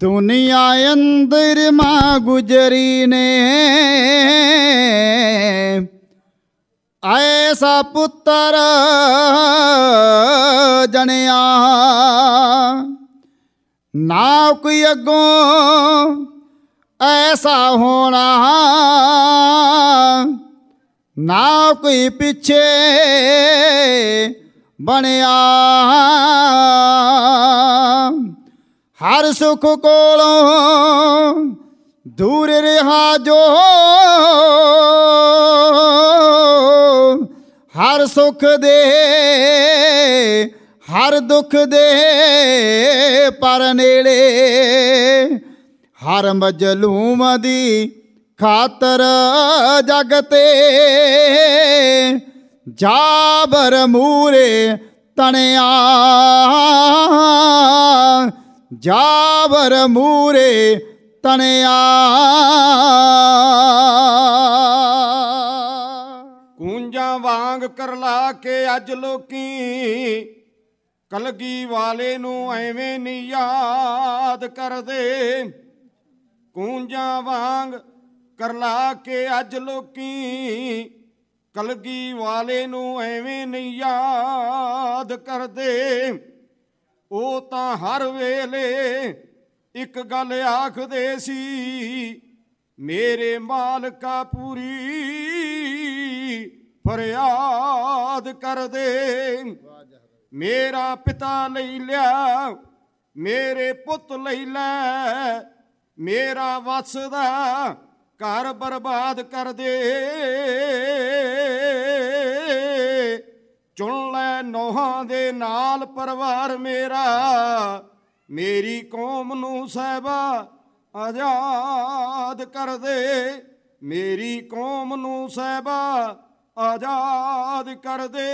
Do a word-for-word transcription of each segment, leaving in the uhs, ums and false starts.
दुनिया अंदर मां गुजरी ने ऐसा पुत्र जनिया ना कोई अगों ऐसा होना ना कोई पिछे बनया। हर सुख कोलों दूर रहा जो हर सुख दे हर दुख दे पर नेड़े। हर मजलूम दी खातर जगते जाबर मूरे तनिया जाबर मूरे तनिया। कूंजा वांग करला के अज लोकी कलगी वाले नू एवें नी याद कर दे। कूंजा वांग करला के अज लोकी कलगी वाले नू एवें नी याद कर दे। ਉਹ ਤਾਂ ਹਰ ਵੇਲੇ ਇੱਕ ਗੱਲ ਆਖਦੇ ਸੀ ਮੇਰੇ ਮਾਲਕਾ ਪੂਰੀ ਫਰਿਆਦ ਕਰਦੇ। ਮੇਰਾ ਪਿਤਾ ਲਈ ਲਿਆ ਮੇਰੇ ਪੁੱਤ ਲਈ ਲੈ ਮੇਰਾ ਵਸਦਾ ਘਰ ਬਰਬਾਦ ਕਰ ਦੇ। ਚੁਣ ਲੈ ਨੋਹਾਂ ਦੇ ਨਾਲ ਪਰਿਵਾਰ ਮੇਰਾ ਮੇਰੀ ਕੌਮ ਨੂੰ ਸਾਹਿਬਾ ਆਜ਼ਾਦ ਕਰ ਦੇ। ਮੇਰੀ ਕੌਮ ਨੂੰ ਸਾਹਿਬਾ ਆਜ਼ਾਦ ਕਰ ਦੇ।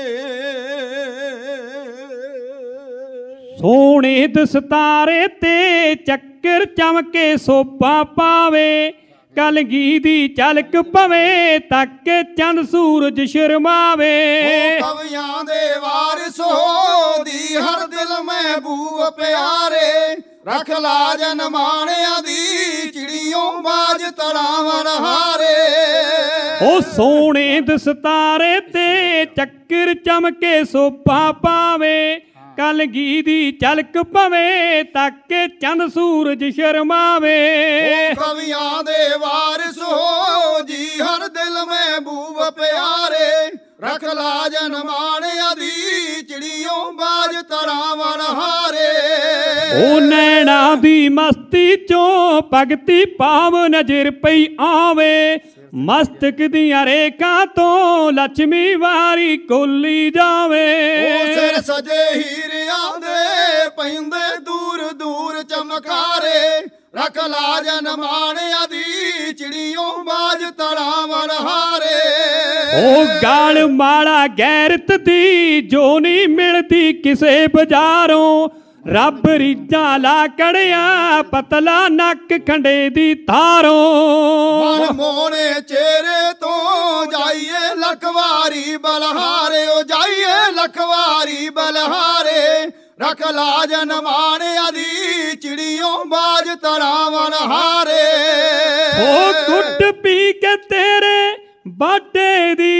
ਸੋਹਣੇ ਦਸਤਾਰੇ ਤੇ ਚੱਕਰ ਚਮਕੇ ਸੋਭਾ ਪਾਵੇ ਕਲਗੀ ਦੀ ਝਲਕ ਪਵੇ ਤੱਕ ਚੰਦ ਸੂਰਜ ਸ਼ਰਮਾਵੇ। ਕਵੀਆਂ ਦੇ ਵਾਰਿਸ ਹੋ ਦੀ ਹਰ ਦਿਲ ਮਹਿਬੂਬ ਪਿਆਰੇ ਰੱਖ ਲਾਜ ਨਮਾਣਿਆਂ ਦੀ ਚਿੜੀਓਂ ਬਾਜ ਤੜਾਵਣ ਹਾਰੇ। ਉਹ ਸੋਹਣੇ ਦਸਤਾਰੇ ਤੇ ਚੱਕਰ ਚਮਕੇ ਸੋਭਾ ਪਾਵੇ ਕਲਗੀ ਦੀ ਝਲਕ ਪਵੇ ਤੱਕ ਚੰਦ ਸੂਰਜ ਸ਼ਰਮਾਵੇ। ਕਵੀਆਂ ਦੇ ਵਾਰਿਸ ਹੋ ਜੀ ਹਰ ਦਿਲ ਮਹਿਬੂਬ ਪਿਆਰੇ ਰੱਖ ਲਾਜ ਨਮਾਣਿਆਂ ਦੀ ਚਿੜੀਓਂ ਬਾਜ ਤੜਾਵਣ ਹਾਰੇ। ਉਹ ਨੈਣਾ ਦੀ ਮਸਤੀ ਚੋਂ ਭਗਤੀ ਭਾਵ ਨਜ਼ਰ ਪਈ ਆਵੇ ਮਸਤਕ ਦੀਆਂ ਰੇਖਾਂ ਤੋਂ ਲక్ష్ਮੀ ਵਾਰੀ ਕੋਲੀ ਜਾਵੇ। ਉਹ ਸਿਰ ਸਜੇ ਹੀਰਿਆਂ ਦੇ ਪੈਂਦੇ ਦੂਰ ਦੂਰ ਚਮਕਾਰੇ ਰੱਖ ਲਾਜ ਨਮਾਣਿਆਂ ਦੀ ਚਿੜੀਓਂ ਬਾਜ ਤੜਾਵਣ ਹਾਰੇ। ਉਹ ਗਾਲ ਮਾਲਾ ਗੈਰਤ ਦੀ ਜੋ ਨਹੀਂ ਮਿਲਦੀ ਕਿਸੇ ਬਾਜ਼ਾਰੋਂ ਰੱਬ ਰੀਝਾਂ ਲਾ ਕੜਿਆ ਪਤਲਾ ਨੱਕ ਖੰਡੇ ਦੀ ਤਾਰੋਂ। ਮਨ ਮੋਹਣੇ ਚਿਹਰੇ ਤੋਂ ਜਾਈਏ ਲਖਵਾਰੀ ਬਲਹਾਰੇ ਉਹ ਜਾਈਏ ਲਖਵਾਰੀ ਬਲਹਾਰੇ ਰੱਖ ਲਾਜ ਨਮਾਣਿਆਂ ਦੀ ਚਿੜੀਓਂ ਬਾਜ ਤੜਾਵਣ ਹਾਰੇ। ਉਹ ਕੁੱਟ ਪੀ ਕੇ ਤੇਰੇ ਬਾਟੇ ਦੀ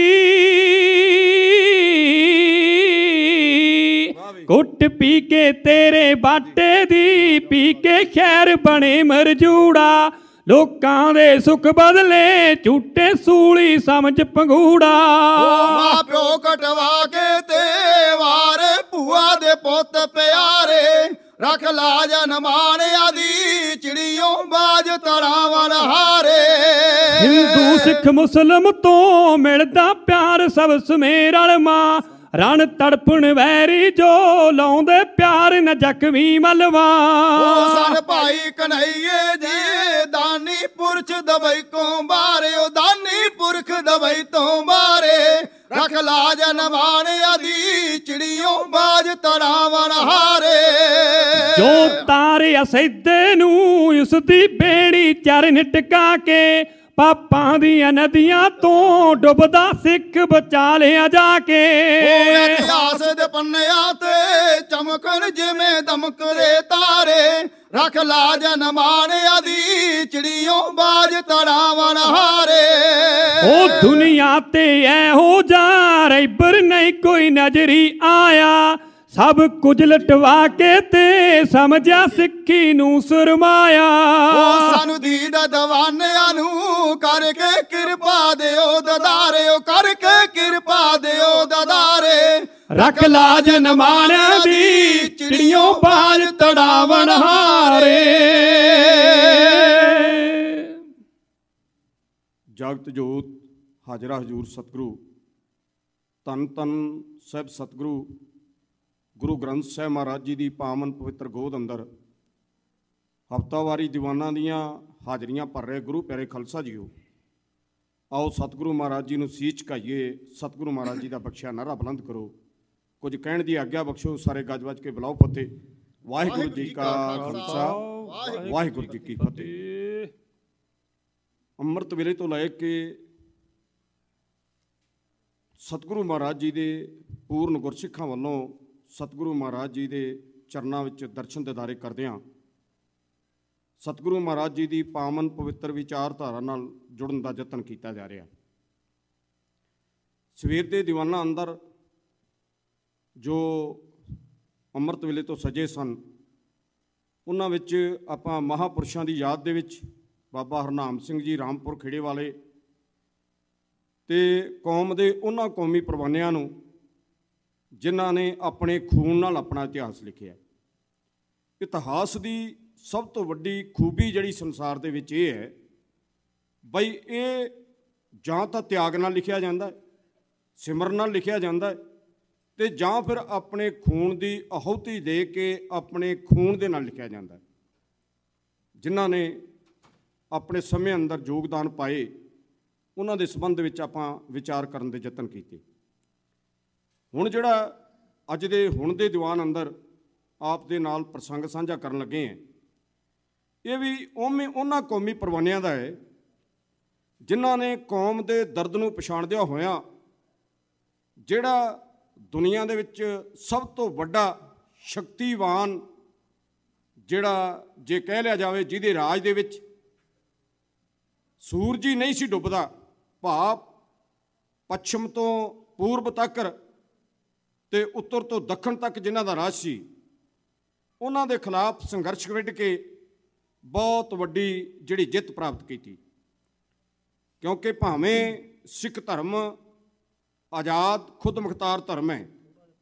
ਕੁੱਟ ਪੀ ਕੇ ਤੇਰੇ ਬਾਟੇ ਦੀ ਪੀ ਕੇ ਖੈਰ ਬਣੇ ਮਰਜੂੜਾ ਲੋਕਾਂ ਦੇ ਸੁੱਖ ਬਦਲੇ ਝੂਟੇ ਸੂਲੀ ਸਮਝ ਪੰਗੂੜਾ। ਮਾਂ ਪਿਓ ਕਟਵਾ ਕੇ ਤੇ ਵਾਰੇ ਭੂਆ ਦੇ ਪੁੱਤ ਪਿਆਰੇ ਰੱਖ ਲਾਜ ਨਮਾਣਿਆਂ ਦੀ ਚਿੜੀਓਂ ਬਾਜ ਤੜਾਵਣ ਹਾਰੇ। ਹਿੰਦੂ ਸਿੱਖ ਮੁਸਲਮ ਤੋਂ ਮਿਲਦਾ ਪਿਆਰ ਸਭ ਸਮੇਂ ਰਲਮਾ ਰਣ ਤੜਪਣ ਵੈਰੀ ਜੋ ਲਾਉਂਦੇ ਪਿਆਰ ਨ ਜ਼ਖਮੀ ਮਲਵਾ। ਉਹ ਸਨ ਭਾਈ ਕਨਈਏ ਜੀ ਦਾਨੀ ਪੁਰਖ ਦਬਈ ਤੋਂ ਬਾਰੇ ਉਹ ਦਾਨੀ ਪੁਰਖ ਦਬਈ ਤੋਂ ਬਾਰੇ ਰੱਖ ਲਾਜ ਨਮਾਣਿਆਂ ਦੀ ਚਿੜੀਓਂ ਬਾਜ ਤੜਾਵਣ ਹਾਰੇ। ਜੋ ਤਾਰਿਆ ਸੈਦੇ ਨੂੰ ਉਸ ਦੀ ਬੇੜੀ ਚਰਨ ਟਿਕਾ ਕੇ ਪਾਪਾਂ ਦੀਆਂ ਨਦੀਆਂ ਤੋਂ ਡੁੱਬਦਾ ਸਿੱਖ ਬਚਾ ਲਿਆ ਜਾ ਕੇ। ਉਹ ਇਤਿਹਾਸ ਦੇ ਪੰਨਿਆਂ ਤੇ ਚਮਕਣ ਜਿਵੇਂ ਦਮਕਦੇ ਤਾਰੇ ਰੱਖ ਲਾਜ ਨਮਾਨ ਆਦੀ ਚਿੜੀਓ ਬਾਜ ਤੜਾਵਣ ਹਾਰੇ। ਉਹ ਦੁਨੀਆ ਤੇ ਇਹੋ ਜਾ ਰੈਬਰ ਨਹੀਂ ਕੋਈ ਨਜ਼ਰੀ ਆਇਆ, ਸਭ ਕੁਝ ਲਟਵਾ ਕੇ ਤੇ ਸਮਝਿਆ ਸਿੱਖੀ ਨੂੰ ਸਰਮਾਇਆ। ਉਹ ਸਾਨੂੰ ਦੀਦ ਦਵਾਨਿਆਂ ਨੂੰ ਕਰਕੇ ਕਿਰਪਾ ਦਿਓ ਦਦਾਰਿਓ, ਕਰਕੇ ਕਿਰਪਾ ਦਿਓ ਦਦਾਰੇ। ਰੱਖ ਲਾਜ ਨਮਾਣਿਆਂ ਦੀ ਚਿੜੀਓ ਬਾਜ ਤੜਾਵਣ ਹਾਰੇ। ਜਗਤ ਜੋਤ ਹਾਜ਼ਰਾ ਹਜ਼ੂਰ ਸਤਿਗੁਰੂ ਧੰਨ ਧੰਨ ਸਾਹਿਬ ਸਤਿਗੁਰੂ ਗੁਰੂ ਗ੍ਰੰਥ ਸਾਹਿਬ ਮਹਾਰਾਜ ਜੀ ਦੀ ਪਾਵਨ ਪਵਿੱਤਰ ਗੋਦ ਅੰਦਰ ਹਫ਼ਤਾਵਾਰੀ ਦੀਵਾਨਾਂ ਦੀਆਂ ਹਾਜ਼ਰੀਆਂ ਭਰ ਰਹੇ ਗੁਰੂ ਪਿਆਰੇ ਖਾਲਸਾ ਜੀਓ, ਆਓ ਸਤਿਗੁਰੂ ਮਹਾਰਾਜ ਜੀ ਨੂੰ ਸੀਸ ਝੁਕਾਈਏ। ਸਤਿਗੁਰੂ ਮਹਾਰਾਜ ਜੀ ਦਾ ਬਖਸ਼ਿਆ ਨਾਅਰਾ ਬੁਲੰਦ ਕਰੋ, ਕੁਝ ਕਹਿਣ ਦੀ ਆਗਿਆ ਬਖਸ਼ੋ। ਸਾਰੇ ਗੱਜ ਵੱਜ ਕੇ ਬੁਲਾਓ ਫਤਿਹ। ਵਾਹਿਗੁਰੂ ਜੀ ਕਾ ਖਾਲਸਾ, ਵਾਹਿਗੁਰੂ ਜੀ ਕੀ ਫਤਿਹ। ਅੰਮ੍ਰਿਤ ਵੇਲੇ ਤੋਂ ਲੈ ਕੇ ਸਤਿਗੁਰੂ ਮਹਾਰਾਜ ਜੀ ਦੇ ਪੂਰਨ ਗੁਰਸਿੱਖਾਂ ਵੱਲੋਂ ਸਤਿਗੁਰੂ ਮਹਾਰਾਜ ਜੀ ਦੇ ਚਰਨਾਂ ਵਿੱਚ ਦਰਸ਼ਨ ਦਿਦਾਰੇ ਕਰਦਿਆਂ ਸਤਿਗੁਰੂ ਮਹਾਰਾਜ ਜੀ ਦੀ ਪਾਵਨ ਪਵਿੱਤਰ ਵਿਚਾਰਧਾਰਾ ਨਾਲ ਜੁੜਨ ਦਾ ਯਤਨ ਕੀਤਾ ਜਾ ਰਿਹਾ। ਸਵੇਰ ਦੇ ਦੀਵਾਨਾਂ ਅੰਦਰ ਜੋ ਅੰਮ੍ਰਿਤ ਵੇਲੇ ਤੋਂ ਸਜੇ ਸਨ, ਉਹਨਾਂ ਵਿੱਚ ਆਪਾਂ ਮਹਾਂਪੁਰਸ਼ਾਂ ਦੀ ਯਾਦ ਦੇ ਵਿੱਚ ਬਾਬਾ ਹਰਨਾਮ ਸਿੰਘ ਜੀ ਰਾਮਪੁਰ ਖੇੜੇ ਵਾਲੇ ਤੇ ਕੌਮ ਦੇ ਉਹਨਾਂ ਕੌਮੀ ਪ੍ਰਵਾਨਿਆਂ ਨੂੰ ਜਿਨ੍ਹਾਂ ਨੇ ਆਪਣੇ ਖੂਨ ਨਾਲ ਆਪਣਾ ਇਤਿਹਾਸ ਲਿਖਿਆ। ਇਤਿਹਾਸ ਦੀ ਸਭ ਤੋਂ ਵੱਡੀ ਖੂਬੀ ਜਿਹੜੀ ਸੰਸਾਰ ਦੇ ਵਿੱਚ ਇਹ ਹੈ ਬਈ ਇਹ ਜਾਂ ਤਾਂ ਤਿਆਗ ਨਾਲ ਲਿਖਿਆ ਜਾਂਦਾ, ਸਿਮਰਨ ਨਾਲ ਲਿਖਿਆ ਜਾਂਦਾ ਤੇ ਜਾਂ ਫਿਰ ਆਪਣੇ ਖੂਨ ਦੀ ਆਹੁਤੀ ਦੇ ਕੇ ਆਪਣੇ ਖੂਨ ਦੇ ਨਾਲ ਲਿਖਿਆ ਜਾਂਦਾ। ਜਿਨ੍ਹਾਂ ਨੇ ਆਪਣੇ ਸਮੇਂ ਅੰਦਰ ਯੋਗਦਾਨ ਪਾਏ ਉਹਨਾਂ ਦੇ ਸੰਬੰਧ ਵਿੱਚ ਆਪਾਂ ਵਿਚਾਰ ਕਰਨ ਦੇ ਯਤਨ ਕੀਤੇ। ਹੁਣ ਜਿਹੜਾ ਅੱਜ ਦੇ ਹੁਣ ਦੇ ਦੀਵਾਨ ਅੰਦਰ ਆਪ ਦੇ ਨਾਲ ਪ੍ਰਸੰਗ ਸਾਂਝਾ ਕਰਨ ਲੱਗੇ ਹਾਂ, ਇਹ ਵੀ ਉਵੇਂ ਉਹਨਾਂ ਕੌਮੀ ਪ੍ਰਵਾਨਿਆਂ ਦਾ ਹੈ ਜਿਨ੍ਹਾਂ ਨੇ ਕੌਮ ਦੇ ਦਰਦ ਨੂੰ ਪਛਾਣਦਿਆਂ ਹੋਇਆਂ ਜਿਹੜਾ ਦੁਨੀਆ ਦੇ ਵਿੱਚ ਸਭ ਤੋਂ ਵੱਡਾ ਸ਼ਕਤੀਵਾਨ ਜਿਹੜਾ ਜੇ ਕਹਿ ਲਿਆ ਜਾਵੇ ਜਿਹਦੇ ਰਾਜ ਦੇ ਵਿੱਚ ਸੂਰਜ ਹੀ ਨਹੀਂ ਸੀ ਡੁੱਬਦਾ, ਭਾਵ ਪੱਛਮ ਤੋਂ ਪੂਰਬ ਤੱਕ ਤੇ ਉੱਤਰ ਤੋਂ ਦੱਖਣ ਤੱਕ ਜਿਨ੍ਹਾਂ ਦਾ ਰਾਜ ਸੀ, ਉਹਨਾਂ ਦੇ ਖਿਲਾਫ ਸੰਘਰਸ਼ ਵਿੱਢ ਕੇ ਬਹੁਤ ਵੱਡੀ ਜਿਹੜੀ ਜਿੱਤ ਪ੍ਰਾਪਤ ਕੀਤੀ। ਕਿਉਂਕਿ ਭਾਵੇਂ ਸਿੱਖ ਧਰਮ ਆਜ਼ਾਦ ਖੁਦ ਮੁਖਤਾਰ ਧਰਮ ਹੈ,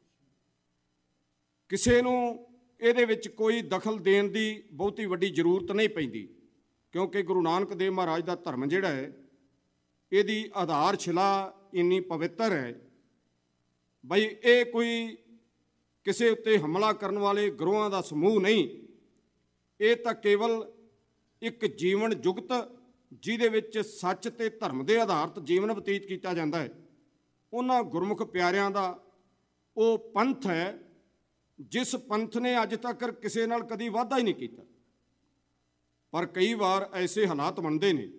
ਕਿਸੇ ਨੂੰ ਇਹਦੇ ਵਿੱਚ ਕੋਈ ਦਖਲ ਦੇਣ ਦੀ ਬਹੁਤੀ ਵੱਡੀ ਜ਼ਰੂਰਤ ਨਹੀਂ ਪੈਂਦੀ, ਕਿਉਂਕਿ ਗੁਰੂ ਨਾਨਕ ਦੇਵ ਮਹਾਰਾਜ ਦਾ ਧਰਮ ਜਿਹੜਾ ਹੈ ਇਹਦੀ ਆਧਾਰਸ਼ਿਲਾ ਇੰਨੀ ਪਵਿੱਤਰ ਹੈ ਬਈ ਇਹ ਕੋਈ ਕਿਸੇ ਉੱਤੇ ਹਮਲਾ ਕਰਨ ਵਾਲੇ ਗਰੋਹਾਂ ਦਾ ਸਮੂਹ ਨਹੀਂ। ਇਹ ਤਾਂ ਕੇਵਲ ਇੱਕ ਜੀਵਨ ਜੁਗਤ ਜਿਹਦੇ ਵਿੱਚ ਸੱਚ ਤੇ ਧਰਮ ਦੇ ਆਧਾਰਿਤ ਜੀਵਨ ਬਤੀਤ ਕੀਤਾ ਜਾਂਦਾ ਹੈ, ਉਹਨਾਂ ਗੁਰਮੁਖ ਪਿਆਰਿਆਂ ਦਾ ਉਹ ਪੰਥ ਹੈ ਜਿਸ ਪੰਥ ਨੇ ਅੱਜ ਤੱਕ ਕਿਸੇ ਨਾਲ ਕਦੀ ਵਾਅਦਾ ਹੀ ਨਹੀਂ ਕੀਤਾ। ਪਰ ਕਈ ਵਾਰ ਐਸੇ ਹਾਲਾਤ ਬਣਦੇ ਨੇ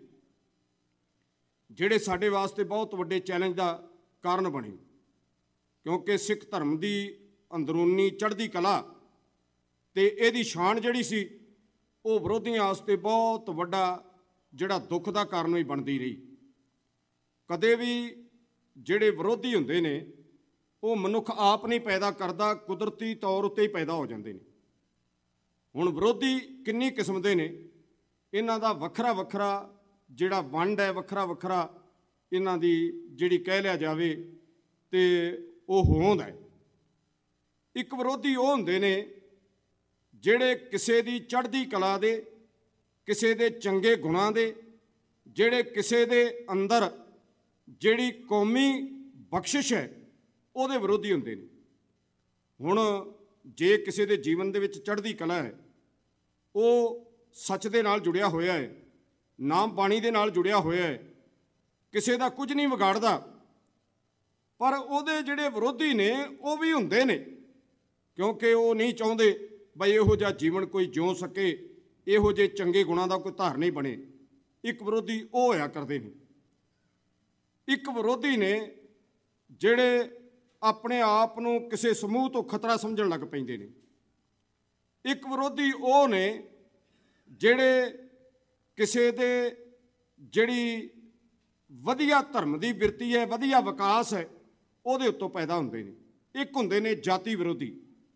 ਜਿਹੜੇ ਸਾਡੇ ਵਾਸਤੇ ਬਹੁਤ ਵੱਡੇ ਚੈਲੰਜ ਦਾ ਕਾਰਨ ਬਣੇ, ਕਿਉਂਕਿ ਸਿੱਖ ਧਰਮ ਦੀ ਅੰਦਰੂਨੀ ਚੜ੍ਹਦੀ ਕਲਾ ਤੇ ਇਹਦੀ ਸ਼ਾਨ ਜਿਹੜੀ ਸੀ ਉਹ ਵਿਰੋਧੀਆਂ ਵਾਸਤੇ ਬਹੁਤ ਵੱਡਾ ਜਿਹੜਾ ਦੁੱਖ ਦਾ ਕਾਰਨ ਵੀ ਬਣਦੀ ਰਹੀ। ਕਦੇ ਵੀ ਜਿਹੜੇ ਵਿਰੋਧੀ ਹੁੰਦੇ ਨੇ ਉਹ ਮਨੁੱਖ ਆਪ ਨਹੀਂ ਪੈਦਾ ਕਰਦਾ, ਕੁਦਰਤੀ ਤੌਰ ਉੱਤੇ ਹੀ ਪੈਦਾ ਹੋ ਜਾਂਦੇ ਨੇ। ਹੁਣ ਵਿਰੋਧੀ ਕਿੰਨੀ ਕਿਸਮ ਦੇ ਨੇ, ਇਹਨਾਂ ਦਾ ਵੱਖਰਾ ਵੱਖਰਾ ਜਿਹੜਾ ਵੰਡ ਹੈ, ਵੱਖਰਾ ਵੱਖਰਾ ਇਹਨਾਂ ਦੀ ਜਿਹੜੀ ਕਹਿ ਲਿਆ ਜਾਵੇ ਤੇ ਉਹ ਹੋਂਦ ਹੈ। ਇੱਕ ਵਿਰੋਧੀ ਉਹ ਹੁੰਦੇ ਨੇ ਜਿਹੜੇ ਕਿਸੇ ਦੀ ਚੜ੍ਹਦੀ ਕਲਾ ਦੇ, ਕਿਸੇ ਦੇ ਚੰਗੇ ਗੁਣਾਂ ਦੇ, ਜਿਹੜੇ ਕਿਸੇ ਦੇ ਅੰਦਰ ਜਿਹੜੀ ਕੌਮੀ ਬਖਸ਼ਿਸ਼ ਹੈ ਉਹਦੇ ਵਿਰੋਧੀ ਹੁੰਦੇ ਨੇ। ਹੁਣ ਜੇ ਕਿਸੇ ਦੇ ਜੀਵਨ ਦੇ ਵਿੱਚ ਚੜ੍ਹਦੀ ਕਲਾ ਹੈ, ਉਹ ਸੱਚ ਦੇ ਨਾਲ ਜੁੜਿਆ ਹੋਇਆ ਹੈ, ਨਾਮ ਬਾਣੀ ਦੇ ਨਾਲ ਜੁੜਿਆ ਹੋਇਆ ਹੈ, ਕਿਸੇ ਦਾ ਕੁਝ ਨਹੀਂ ਵਿਗਾੜਦਾ, ਪਰ ਉਹਦੇ ਜਿਹੜੇ ਵਿਰੋਧੀ ਨੇ ਉਹ ਵੀ ਹੁੰਦੇ ਨੇ, ਕਿਉਂਕਿ ਉਹ ਨਹੀਂ ਚਾਹੁੰਦੇ ਬਈ ਇਹੋ ਜਿਹਾ ਜੀਵਨ ਕੋਈ ਜਿਉ ਸਕੇ, ਇਹੋ ਜਿਹੇ ਚੰਗੇ ਗੁਣਾਂ ਦਾ ਕੋਈ ਧਾਰ ਨਹੀਂ ਬਣੇ। ਇੱਕ ਵਿਰੋਧੀ ਉਹ ਹੋਇਆ ਕਰਦੇ ਨੇ। ਇੱਕ ਵਿਰੋਧੀ ਨੇ ਜਿਹੜੇ ਆਪਣੇ ਆਪ ਨੂੰ ਕਿਸੇ ਸਮੂਹ ਤੋਂ ਖਤਰਾ ਸਮਝਣ ਲੱਗ ਪੈਂਦੇ ਨੇ। ਇੱਕ ਵਿਰੋਧੀ ਉਹ ਨੇ ਜਿਹੜੇ ਕਿਸੇ ਦੇ ਜਿਹੜੀ ਵਧੀਆ ਧਰਮ ਦੀ ਬਿਰਤੀ ਹੈ, ਵਧੀਆ ਵਿਕਾਸ ਹੈ, ਉਹਦੇ ਉੱਤੋਂ ਪੈਦਾ ਹੁੰਦੇ ਨੇ। ਇੱਕ ਹੁੰਦੇ ਨੇ ਜਾਤੀ ਵਿਰੋਧੀ।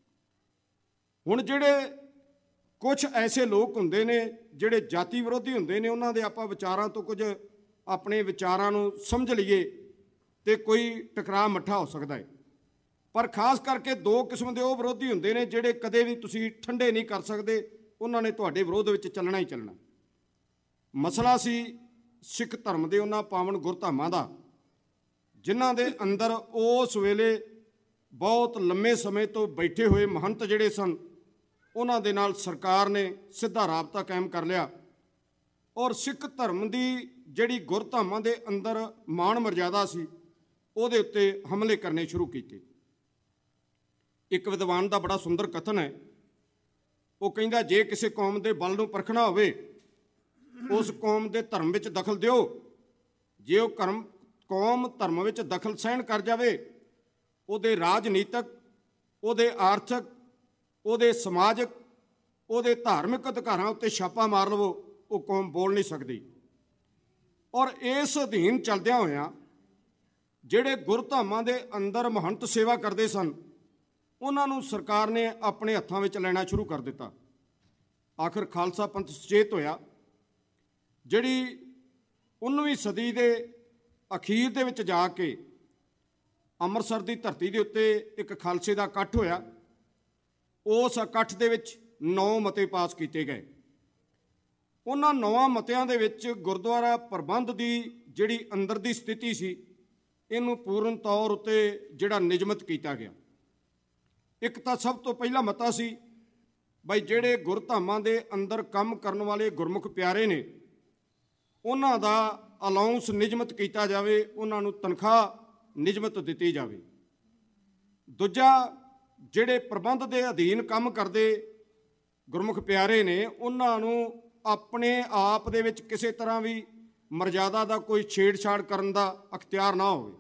ਹੁਣ ਜਿਹੜੇ ਕੁਝ ਐਸੇ ਲੋਕ ਹੁੰਦੇ ਨੇ ਜਿਹੜੇ ਜਾਤੀ ਵਿਰੋਧੀ ਹੁੰਦੇ ਨੇ, ਉਹਨਾਂ ਦੇ ਆਪਾਂ ਵਿਚਾਰਾਂ ਤੋਂ ਕੁਝ ਆਪਣੇ ਵਿਚਾਰਾਂ ਨੂੰ ਸਮਝ ਲਈਏ ਤੇ ਕੋਈ ਟਕਰਾਅ ਮੱਠਾ ਹੋ ਸਕਦਾ ਹੈ। ਪਰ ਖਾਸ ਕਰਕੇ ਦੋ ਕਿਸਮ ਦੇ ਉਹ ਵਿਰੋਧੀ ਹੁੰਦੇ ਨੇ ਜਿਹੜੇ ਕਦੇ ਵੀ ਤੁਸੀਂ ਠੰਡੇ ਨਹੀਂ ਕਰ ਸਕਦੇ, ਉਹਨਾਂ ਨੇ ਤੁਹਾਡੇ ਵਿਰੋਧ ਵਿੱਚ ਚੱਲਣਾ ਹੀ ਚੱਲਣਾ। ਮਸਲਾ ਸੀ ਸਿੱਖ ਧਰਮ ਦੇ ਉਹਨਾਂ ਪਾਵਨ ਗੁਰਧਾਮਾਂ ਦਾ, ਜਿਨ੍ਹਾਂ ਦੇ ਅੰਦਰ ਉਸ ਵੇਲੇ ਬਹੁਤ ਲੰਮੇ ਸਮੇਂ ਤੋਂ ਬੈਠੇ ਹੋਏ ਮਹੰਤ ਜਿਹੜੇ ਸਨ, ਉਹਨਾਂ ਦੇ ਨਾਲ ਸਰਕਾਰ ਨੇ ਸਿੱਧਾ ਰਾਬਤਾ ਕਾਇਮ ਕਰ ਲਿਆ ਔਰ ਸਿੱਖ ਧਰਮ ਦੀ ਜਿਹੜੀ ਗੁਰਧਾਮਾਂ ਦੇ ਅੰਦਰ ਮਾਣ ਮਰਜ਼ਾਦਾ ਸੀ, ਉਹਦੇ ਉੱਤੇ ਹਮਲੇ ਕਰਨੇ ਸ਼ੁਰੂ ਕੀਤੇ। ਇੱਕ ਵਿਦਵਾਨ ਦਾ ਬੜਾ ਸੁੰਦਰ ਕਥਨ ਹੈ। ਉਹ ਕਹਿੰਦਾ, ਜੇ ਕਿਸੇ ਕੌਮ ਦੇ ਬਲ ਨੂੰ ਪਰਖਣਾ ਹੋਵੇ, ਉਸ ਕੌਮ ਦੇ ਧਰਮ ਵਿੱਚ ਦਖਲ ਦਿਓ। ਜੇ ਉਹ ਕਰਮ ਕੌਮ ਧਰਮ ਵਿੱਚ ਦਖਲ ਸਹਿਣ ਕਰ ਜਾਵੇ, ਉਹਦੇ ਰਾਜਨੀਤਿਕ, ਉਹਦੇ ਆਰਥਿਕ, ਉਹਦੇ ਸਮਾਜਿਕ, ਉਹਦੇ ਧਾਰਮਿਕ ਅਧਿਕਾਰਾਂ ਉੱਤੇ ਛਾਪਾ ਮਾਰ ਲਵੋ, ਉਹ ਕੌਮ ਬੋਲ ਨਹੀਂ ਸਕਦੀ। ਔਰ ਇਸ ਅਧੀਨ ਚੱਲਦਿਆਂ ਹੋਇਆਂ ਜਿਹੜੇ ਗੁਰਧਾਮਾਂ ਦੇ ਅੰਦਰ ਮਹੰਤ ਸੇਵਾ ਕਰਦੇ ਸਨ, ਉਹਨਾਂ ਨੂੰ ਸਰਕਾਰ ਨੇ ਆਪਣੇ ਹੱਥਾਂ ਵਿੱਚ ਲੈਣਾ ਸ਼ੁਰੂ ਕਰ ਦਿੱਤਾ। ਆਖਰ ਖਾਲਸਾ ਪੰਥ ਸੁਚੇਤ ਹੋਇਆ। ਜਿਹੜੀ ਉਨੀਵੀਂ ਸਦੀ ਦੇ ਅਖੀਰ ਦੇ ਵਿੱਚ ਜਾ ਕੇ ਅੰਮ੍ਰਿਤਸਰ ਦੀ ਧਰਤੀ ਦੇ ਉੱਤੇ ਇੱਕ ਖਾਲਸੇ ਦਾ ਇਕੱਠ ਹੋਇਆ। ਉਸ ਇਕੱਠ ਦੇ ਵਿੱਚ ਨੌ ਮਤੇ ਪਾਸ ਕੀਤੇ ਗਏ। ਉਹਨਾਂ ਨੌਂ ਮਤਿਆਂ ਦੇ ਵਿੱਚ ਗੁਰਦੁਆਰਾ ਪ੍ਰਬੰਧ ਦੀ ਜਿਹੜੀ ਅੰਦਰ ਦੀ ਸਥਿਤੀ ਸੀ, ਇਹਨੂੰ ਪੂਰਨ ਤੌਰ ਉੱਤੇ ਜਿਹੜਾ ਨਿਯਮਿਤ ਕੀਤਾ ਗਿਆ। ਇੱਕ ਤਾਂ ਸਭ ਤੋਂ ਪਹਿਲਾ ਮਤਾ ਸੀ ਬਈ ਜਿਹੜੇ ਗੁਰਧਾਮਾਂ ਦੇ ਅੰਦਰ ਕੰਮ ਕਰਨ ਵਾਲੇ ਗੁਰਮੁਖ ਪਿਆਰੇ ਨੇ, ਉਹਨਾਂ ਦਾ ਅਲਾਊਂਸ ਨਿਯਮਿਤ ਕੀਤਾ ਜਾਵੇ, ਉਹਨਾਂ ਨੂੰ ਤਨਖਾਹ ਨਿਯਮਿਤ ਦਿੱਤੀ ਜਾਵੇ। ਦੂਜਾ, ਜਿਹੜੇ ਪ੍ਰਬੰਧ ਦੇ ਅਧੀਨ ਕੰਮ ਕਰਦੇ ਗੁਰਮੁਖ ਪਿਆਰੇ ਨੇ, ਉਹਨਾਂ ਨੂੰ ਆਪਣੇ ਆਪ ਦੇ ਵਿੱਚ ਕਿਸੇ ਤਰ੍ਹਾਂ ਵੀ ਮਰਜ਼ਾਦਾ ਦਾ ਕੋਈ ਛੇੜਛਾੜ ਕਰਨ ਦਾ ਅਖਤਿਆਰ ਨਾ ਹੋਵੇ।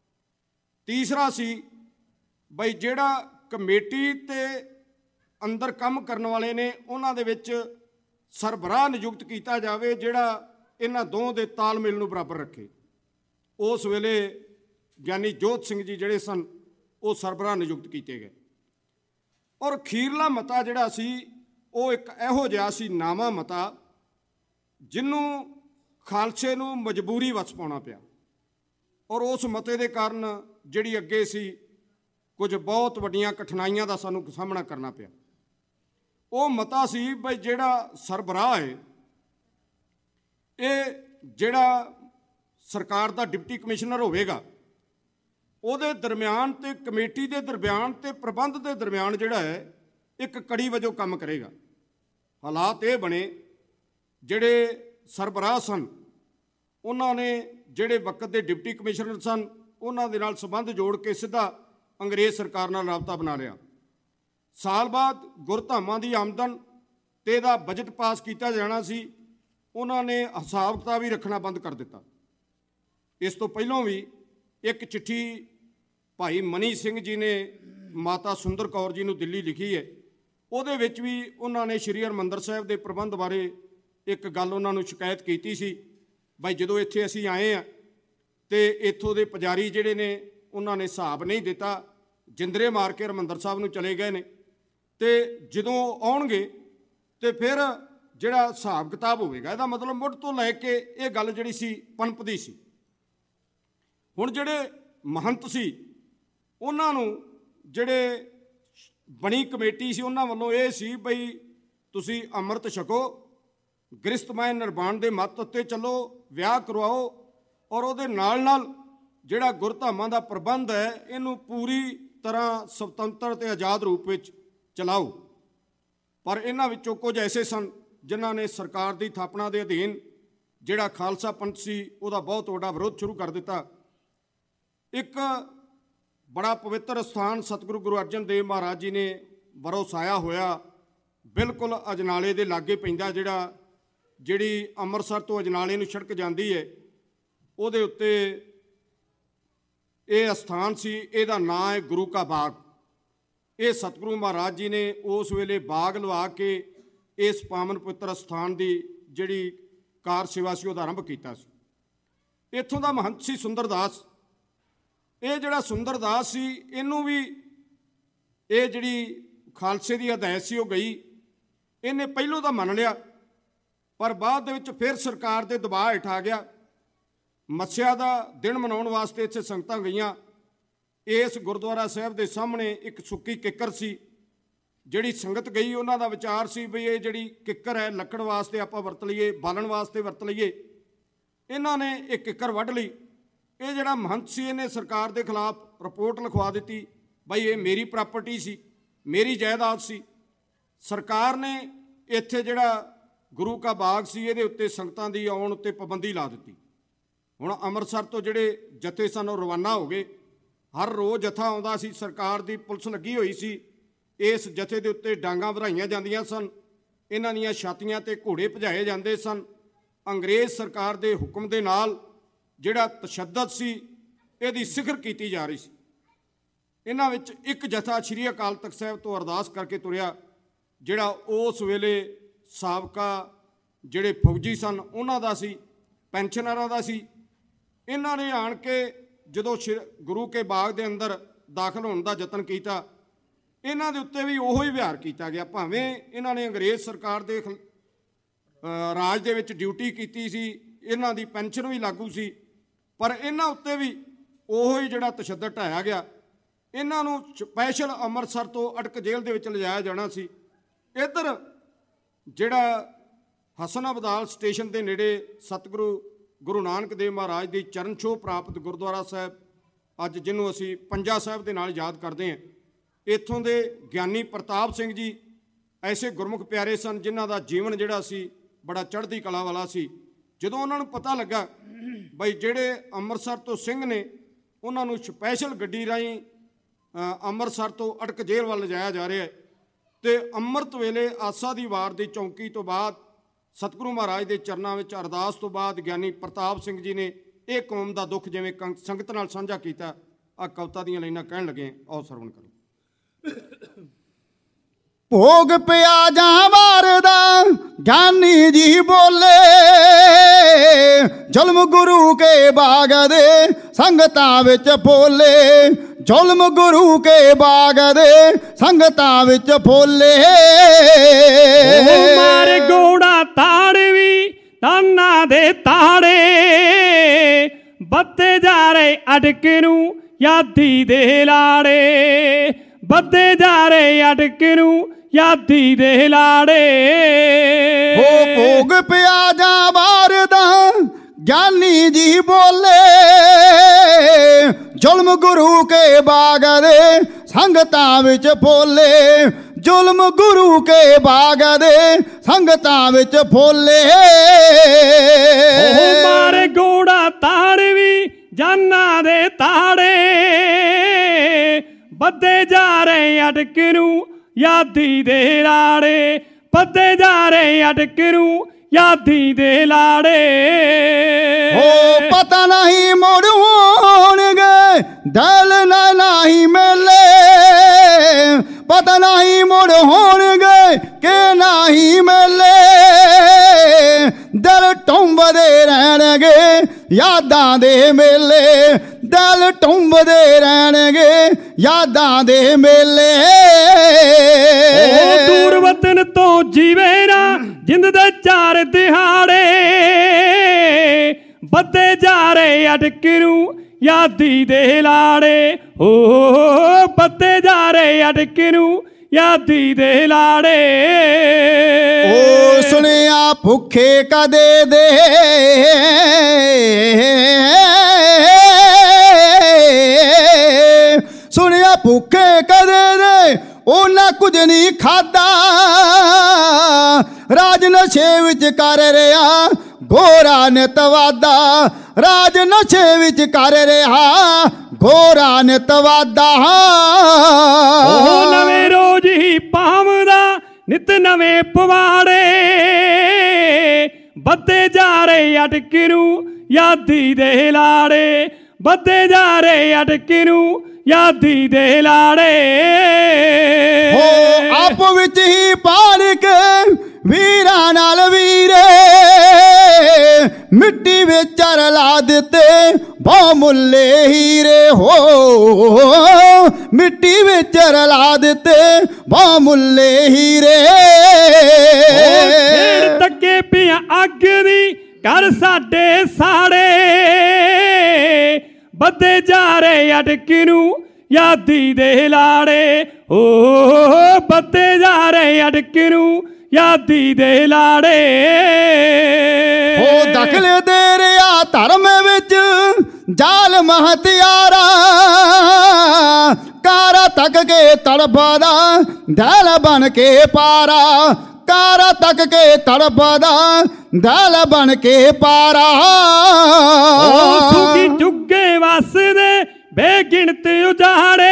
ਤੀਸਰਾ ਸੀ ਬਈ ਜਿਹੜਾ ਕਮੇਟੀ ਤੇ ਅੰਦਰ ਕੰਮ ਕਰਨ ਵਾਲੇ ਨੇ, ਉਹਨਾਂ ਦੇ ਵਿੱਚ ਸਰਬਰਾਹ ਨਿਯੁਕਤ ਕੀਤਾ ਜਾਵੇ, ਜਿਹੜਾ ਇਹਨਾਂ ਦੋਹਾਂ ਦੇ ਤਾਲਮੇਲ ਨੂੰ ਬਰਾਬਰ ਰੱਖੇ। ਉਸ ਵੇਲੇ ਗਿਆਨੀ ਜੋਤ ਸਿੰਘ ਜੀ ਜਿਹੜੇ ਸਨ, ਉਹ ਸਰਬਰਾਹ ਨਿਯੁਕਤ ਕੀਤੇ ਗਏ। ਔਰ ਅਖੀਰਲਾ ਮਤਾ ਜਿਹੜਾ ਸੀ, ਉਹ ਇੱਕ ਇਹੋ ਜਿਹਾ ਸੀ ਨਾਮਾ ਮਤਾ, ਜਿਹਨੂੰ ਖਾਲਸੇ ਨੂੰ ਮਜਬੂਰੀ ਵਸ ਪਾਉਣਾ ਪਿਆ। ਔਰ ਉਸ ਮਤੇ ਦੇ ਕਾਰਨ ਜਿਹੜੀ ਅੱਗੇ ਸੀ ਕੁਝ ਬਹੁਤ ਵੱਡੀਆਂ ਕਠਿਨਾਈਆਂ ਦਾ ਸਾਨੂੰ ਸਾਹਮਣਾ ਕਰਨਾ ਪਿਆ। ਉਹ ਮਤਾ ਸੀ ਬਈ ਜਿਹੜਾ ਸਰਬਰਾਹ ਹੈ, ਇਹ ਜਿਹੜਾ ਸਰਕਾਰ ਦਾ ਡਿਪਟੀ ਕਮਿਸ਼ਨਰ ਹੋਵੇਗਾ, ਉਹਦੇ ਦਰਮਿਆਨ ਤੇ ਕਮੇਟੀ ਦੇ ਦਰਮਿਆਨ ਤੇ ਪ੍ਰਬੰਧ ਦੇ ਦਰਮਿਆਨ ਜਿਹੜਾ ਹੈ ਇੱਕ ਕੜੀ ਵਜੋਂ ਕੰਮ ਕਰੇਗਾ। ਹਾਲਾਤ ਇਹ ਬਣੇ, ਜਿਹੜੇ ਸਰਬਰਾਹ ਸਨ, ਉਹਨਾਂ ਨੇ ਜਿਹੜੇ ਵਕਤ ਦੇ ਡਿਪਟੀ ਕਮਿਸ਼ਨਰ ਸਨ, ਉਹਨਾਂ ਦੇ ਨਾਲ ਸੰਬੰਧ ਜੋੜ ਕੇ ਸਿੱਧਾ ਅੰਗਰੇਜ਼ ਸਰਕਾਰ ਨਾਲ ਰਾਬਤਾ ਬਣਾ ਲਿਆ। ਸਾਲ ਬਾਅਦ ਗੁਰਧਾਮਾਂ ਦੀ ਆਮਦਨ ਤੇ ਇਹਦਾ ਬਜਟ ਪਾਸ ਕੀਤਾ ਜਾਣਾ ਸੀ, ਉਹਨਾਂ ਨੇ ਹਿਸਾਬ ਕਿਤਾਬ ਹੀ ਰੱਖਣਾ ਬੰਦ ਕਰ ਦਿੱਤਾ। ਇਸ ਤੋਂ ਪਹਿਲਾਂ ਵੀ ਇੱਕ ਚਿੱਠੀ ਭਾਈ ਮਨੀ ਸਿੰਘ ਜੀ ਨੇ ਮਾਤਾ ਸੁੰਦਰ ਕੌਰ ਜੀ ਨੂੰ ਦਿੱਲੀ ਲਿਖੀ ਹੈ। ਉਹਦੇ ਵਿੱਚ ਵੀ ਉਹਨਾਂ ਨੇ ਸ਼੍ਰੀ ਹਰਿਮੰਦਰ ਸਾਹਿਬ ਦੇ ਪ੍ਰਬੰਧ ਬਾਰੇ ਇੱਕ ਗੱਲ ਉਹਨਾਂ ਨੂੰ ਸ਼ਿਕਾਇਤ ਕੀਤੀ ਸੀ, ਬਈ ਜਦੋਂ ਇੱਥੇ ਅਸੀਂ ਆਏ ਹਾਂ ਤੇ ਇੱਥੋਂ ਦੇ ਪੁਜਾਰੀ ਜਿਹੜੇ ਨੇ, ਉਹਨਾਂ ਨੇ ਹਿਸਾਬ ਨਹੀਂ ਦਿੱਤਾ, ਜਿੰਦਰੇ ਮਾਰ ਕੇ ਹਰਿਮੰਦਰ ਸਾਹਿਬ ਨੂੰ ਚਲੇ ਗਏ ਨੇ, ਤੇ ਜਦੋਂ ਆਉਣਗੇ ਤੇ ਫਿਰ ਜਿਹੜਾ ਹਿਸਾਬ ਕਿਤਾਬ ਹੋਵੇਗਾ, ਇਹਦਾ ਮਤਲਬ ਮੁੱਢ ਤੋਂ ਲੈ ਕੇ ਇਹ ਗੱਲ ਜਿਹੜੀ ਸੀ ਪਨਪਦੀ ਸੀ। ਹੁਣ ਜਿਹੜੇ ਮਹੰਤ ਸੀ, ਉਹਨਾਂ ਨੂੰ ਜਿਹੜੇ ਬਣੀ ਕਮੇਟੀ ਸੀ, ਉਹਨਾਂ ਵੱਲੋਂ ਇਹ ਸੀ ਬਈ ਤੁਸੀਂ ਅੰਮ੍ਰਿਤ ਛਕੋ, ਗ੍ਰਿਸ਼ਤਮੈ ਨਿਰਵਾਣ ਦੇ ਮੱਤ ਉੱਤੇ ਚੱਲੋ, ਵਿਆਹ ਕਰਵਾਓ, ਔਰ ਉਹਦੇ ਨਾਲ ਨਾਲ ਜਿਹੜਾ ਗੁਰਧਾਮਾਂ ਦਾ ਪ੍ਰਬੰਧ ਹੈ, ਇਹਨੂੰ ਪੂਰੀ ਤਰ੍ਹਾਂ ਸੁਤੰਤਰ ਤੇ ਆਜ਼ਾਦ ਰੂਪ ਵਿੱਚ ਚਲਾਓ। ਪਰ ਇਹਨਾਂ ਵਿੱਚੋਂ ਕੁਝ ਐਸੇ ਸਨ ਜਿਨ੍ਹਾਂ ਨੇ ਸਰਕਾਰ ਦੀ ਥਾਪਣਾ ਦੇ ਅਧੀਨ ਜਿਹੜਾ ਖਾਲਸਾ ਪੰਥ ਸੀ, ਉਹਦਾ ਬਹੁਤ ਵੱਡਾ ਵਿਰੋਧ ਸ਼ੁਰੂ ਕਰ ਦਿੱਤਾ। ਇੱਕ ਬੜਾ ਪਵਿੱਤਰ ਸਥਾਨ ਸਤਿਗੁਰੂ ਗੁਰੂ ਅਰਜਨ ਦੇਵ ਮਹਾਰਾਜ ਜੀ ਨੇ ਵਰੋਸਾਇਆ ਹੋਇਆ, ਬਿਲਕੁਲ ਅਜਨਾਲੇ ਦੇ ਲਾਗੇ ਪੈਂਦਾ, ਜਿਹੜਾ ਜਿਹੜੀ ਅੰਮ੍ਰਿਤਸਰ ਤੋਂ ਅਜਨਾਲੇ ਨੂੰ ਸੜਕ ਜਾਂਦੀ ਹੈ, ਉਹਦੇ ਉੱਤੇ ਇਹ ਅਸਥਾਨ ਸੀ। ਇਹਦਾ ਨਾਂ ਹੈ ਗੁਰੂ ਕਾ ਬਾਗ। ਇਹ ਸਤਿਗੁਰੂ ਮਹਾਰਾਜ ਜੀ ਨੇ ਉਸ ਵੇਲੇ ਬਾਗ ਲਵਾ ਕੇ इस पावन पवित्र अस्थान की जिहड़ी कार सेवा सी उहदा आरंभ कीता सी। इत्थों दा महंत सी सुंदरदास। ये जिहड़ा सुंदरदास सी इहनूं भी ये जिहड़ी खालसे की हदायत सी वो गई, इन्हें पहलों तो मन लिया पर बाद दे विच फिर सरकार के दबाव हेठ आ गया। मस्सिया का दिन मनाउण वास्ते इत्थे संगतां गईयां। इस गुरुद्वारा साहिब के सामने एक सुक्की किक्कर सी, जिहड़ी संगत गई उन्हां दा विचार सी भी ये जिहड़ी किक्कर है लकड़ वास्ते आपां वरत लईए, बालन वास्ते वरत लईए। इन्हां ने एक किक्कर वढ लई। ये जिहड़ा महंत सी इहने सरकार के खिलाफ रिपोर्ट लिखवा दी, बई ये मेरी प्रॉपर्टी सी, मेरी जायदाद सी। सरकार ने इत्थे जिहड़ा गुरु का बाग सी इहदे उत्ते संगतां दी आउण उत्ते पाबंदी ला दी। हुण अंमृतसर तो जिहड़े जथे सन वो रवाना हो गए। हर रोज़ जथा आउंदा सी, सरकार की पुलिस लगी हुई सी। इस जथे के उत्ते डांगां वधाईआं जांदियां सन, इन्हां दीआं छातियां ते घोड़े भजाए जांदे सन। अंग्रेज़ सरकार के हुक्म दे नाल जिहड़ा तशद्दद सी इहदी सिखर कीती जा रही सी। इन्हां विच एक जथा श्री अकाल तख्त साहिब तो अरदास करके तुरिया, जिहड़ा उस वेले साबका जिहड़े फौजी सन उन्हां दा सी, पेंशनरां दा सी। इन्हां ने आण के जदों गुरु के बाग के अंदर दाखिल होने का यतन किया, इन्हां दे उत्ते भी उहो ही व्यवहार किया गया। भावें इन्हां ने अंग्रेज़ सरकार के राज दे विच ड्यूटी की सी, इन्हां दी पेंशन भी लागू सी, पर इन्हां उत्ते भी उहो ही जिहड़ा तशद्दद ढाया गया। इन्हां नूं स्पैशल अंमृतसर तो अटक जेल दे विच लिजाया जाना सी। इधर जिहड़ा हसन अबदाल स्टेशन के नेड़े सतगुरु गुरु नानक देव महाराज की चरण छोह प्राप्त गुरुद्वारा साहिब, अज जिन्हों असी पंजा साहिब के नाल याद करते हैं, इत्थों के ज्ञानी प्रताप सिंह जी ऐसे गुरमुख प्यारे सन जिन्हां दा जीवन जिहड़ा सी बड़ा चढ़ती कला वाला सी। जदों उन्हां नूं पता लगा बई जिहड़े अंमृतसर तो सिंह ने उन्हां नूं स्पैशल गड्डी राहीं अंमृतसर तो अटक जेल वाल लिजाया जा रहा है, तो अंमृत वेले आसा दी वार दी चौंकी तो बाद सतगुरु महाराज के चरणों में अरदास तो बाद ज्ञानी प्रताप सिंह जी ने यह कौम का दुख जिवें संगत नाल साझा किया। आ कविता दीआं लाइनां कहण लगे, आओ सरवण करो। भोग पिया जावार दा ज्ञानी जी बोले, जुल्म गुरु के बाग दे संगतां विच फोले, जुल्म गुरु के बाग दे संगतां विच फोले। मारे गोड़ा ताड़वी ताना दे ताड़े, बत्ते जा रहे अटकनू यादी दे लाड़े, बत्ते जा रहे अटकनू यादी दे लाड़े। हो भोग पिया जावार दा ज्ञानी जी बोले, जुल्म गुरु के बाग दे संगतां विच फोले, जुल्म गुरु के बाग दे संगतां विच फोले। मारे गोड़ा ताड़वी जाना दे ताड़े, बद्दे जा रहे अटकनू यादी दे लाड़े, बद्दे जा रहे अटकनू यादी दे लाड़े। हो पता नहीं मुड़ होणगे दल ना नहीं मिले, पता नहीं मुड़ होणगे के नहीं मिले, दिल टुंबदे रहणगे यादां दे मेले, दिल टुंबदे रहणगे यादां दे मेले। दूर वतन तो जीवे ना जिंद दे चार दिहाड़े, बद्दे जा रहे अटकनू यादी दे लाड़े, हो बद्दे जा रहे अटकनू यादी दे लाड़े। ओ सुनिया भुखे कदे दे सुनिया भुखे कदे दे उन्हें कुछ नहीं खादा, राज नशे विच कर रहा घोरा नित वादा, राज नशे विच कर रहा घोरा नित वादा। नवे रोज ही पावदा नित नवे पवाड़े, बद्दे जा रहे अटकनू यादी दे लाड़े, बद्दे जा रहे अटकनू यादी दे लाड़े। हो आप विच ही पाल के ਵੀਰਾਂ ਨਾਲ ਵੀਰੇ ਮਿੱਟੀ ਵਿੱਚ ਰਲਾ ਦਿੱਤੇ ਬਹੁ ਮੁੱਲੇ ਹੀਰੇ ਹੋ, ਮਿੱਟੀ ਵਿੱਚ ਰਲਾ ਦਿੱਤੇ ਬਹੁ ਮੁੱਲੇ ਹੀਰੇ। ਫੇਰ ਤੱਕੇ ਪਿਆ ਅੱਗ ਦੀ ਕਰ ਸਾਡੇ ਸਾੜੇ, ਬੱਧੇ ਜਾ ਰਹੇ ਅਟਕ ਨੂੰ ਯਾਦੀ ਦੇ ਲਾੜੇ, ਓ ਬੱਧੇ ਜਾ ਰਹੇ ਅਟਕ ਨੂੰ ਯਾਦੀ ਦੇ ਲਾੜੇ। ਹੋ ਦਖਲ ਦੇ ਰਿਹਾ ਧਰਮ ਵਿੱਚ ਜ਼ਾਲਮ ਹਥਿਆਰਾ, ਕਾਰਾ ਤੱਕ ਕੇ ਤੜਪਦਾ ਦਿਲ ਬਣ ਕੇ ਪਾਰਾ, ਕਾਰਾ ਤੱਕ ਕੇ ਤੜਪਦਾ ਦਿਲ ਬਣ ਕੇ ਪਾਰਾ। ਸੁਖੀ ਚੁੱਗੇ ਵਸਦੇ ਬੇਗਿਣਤ ਉਜਾੜੇ,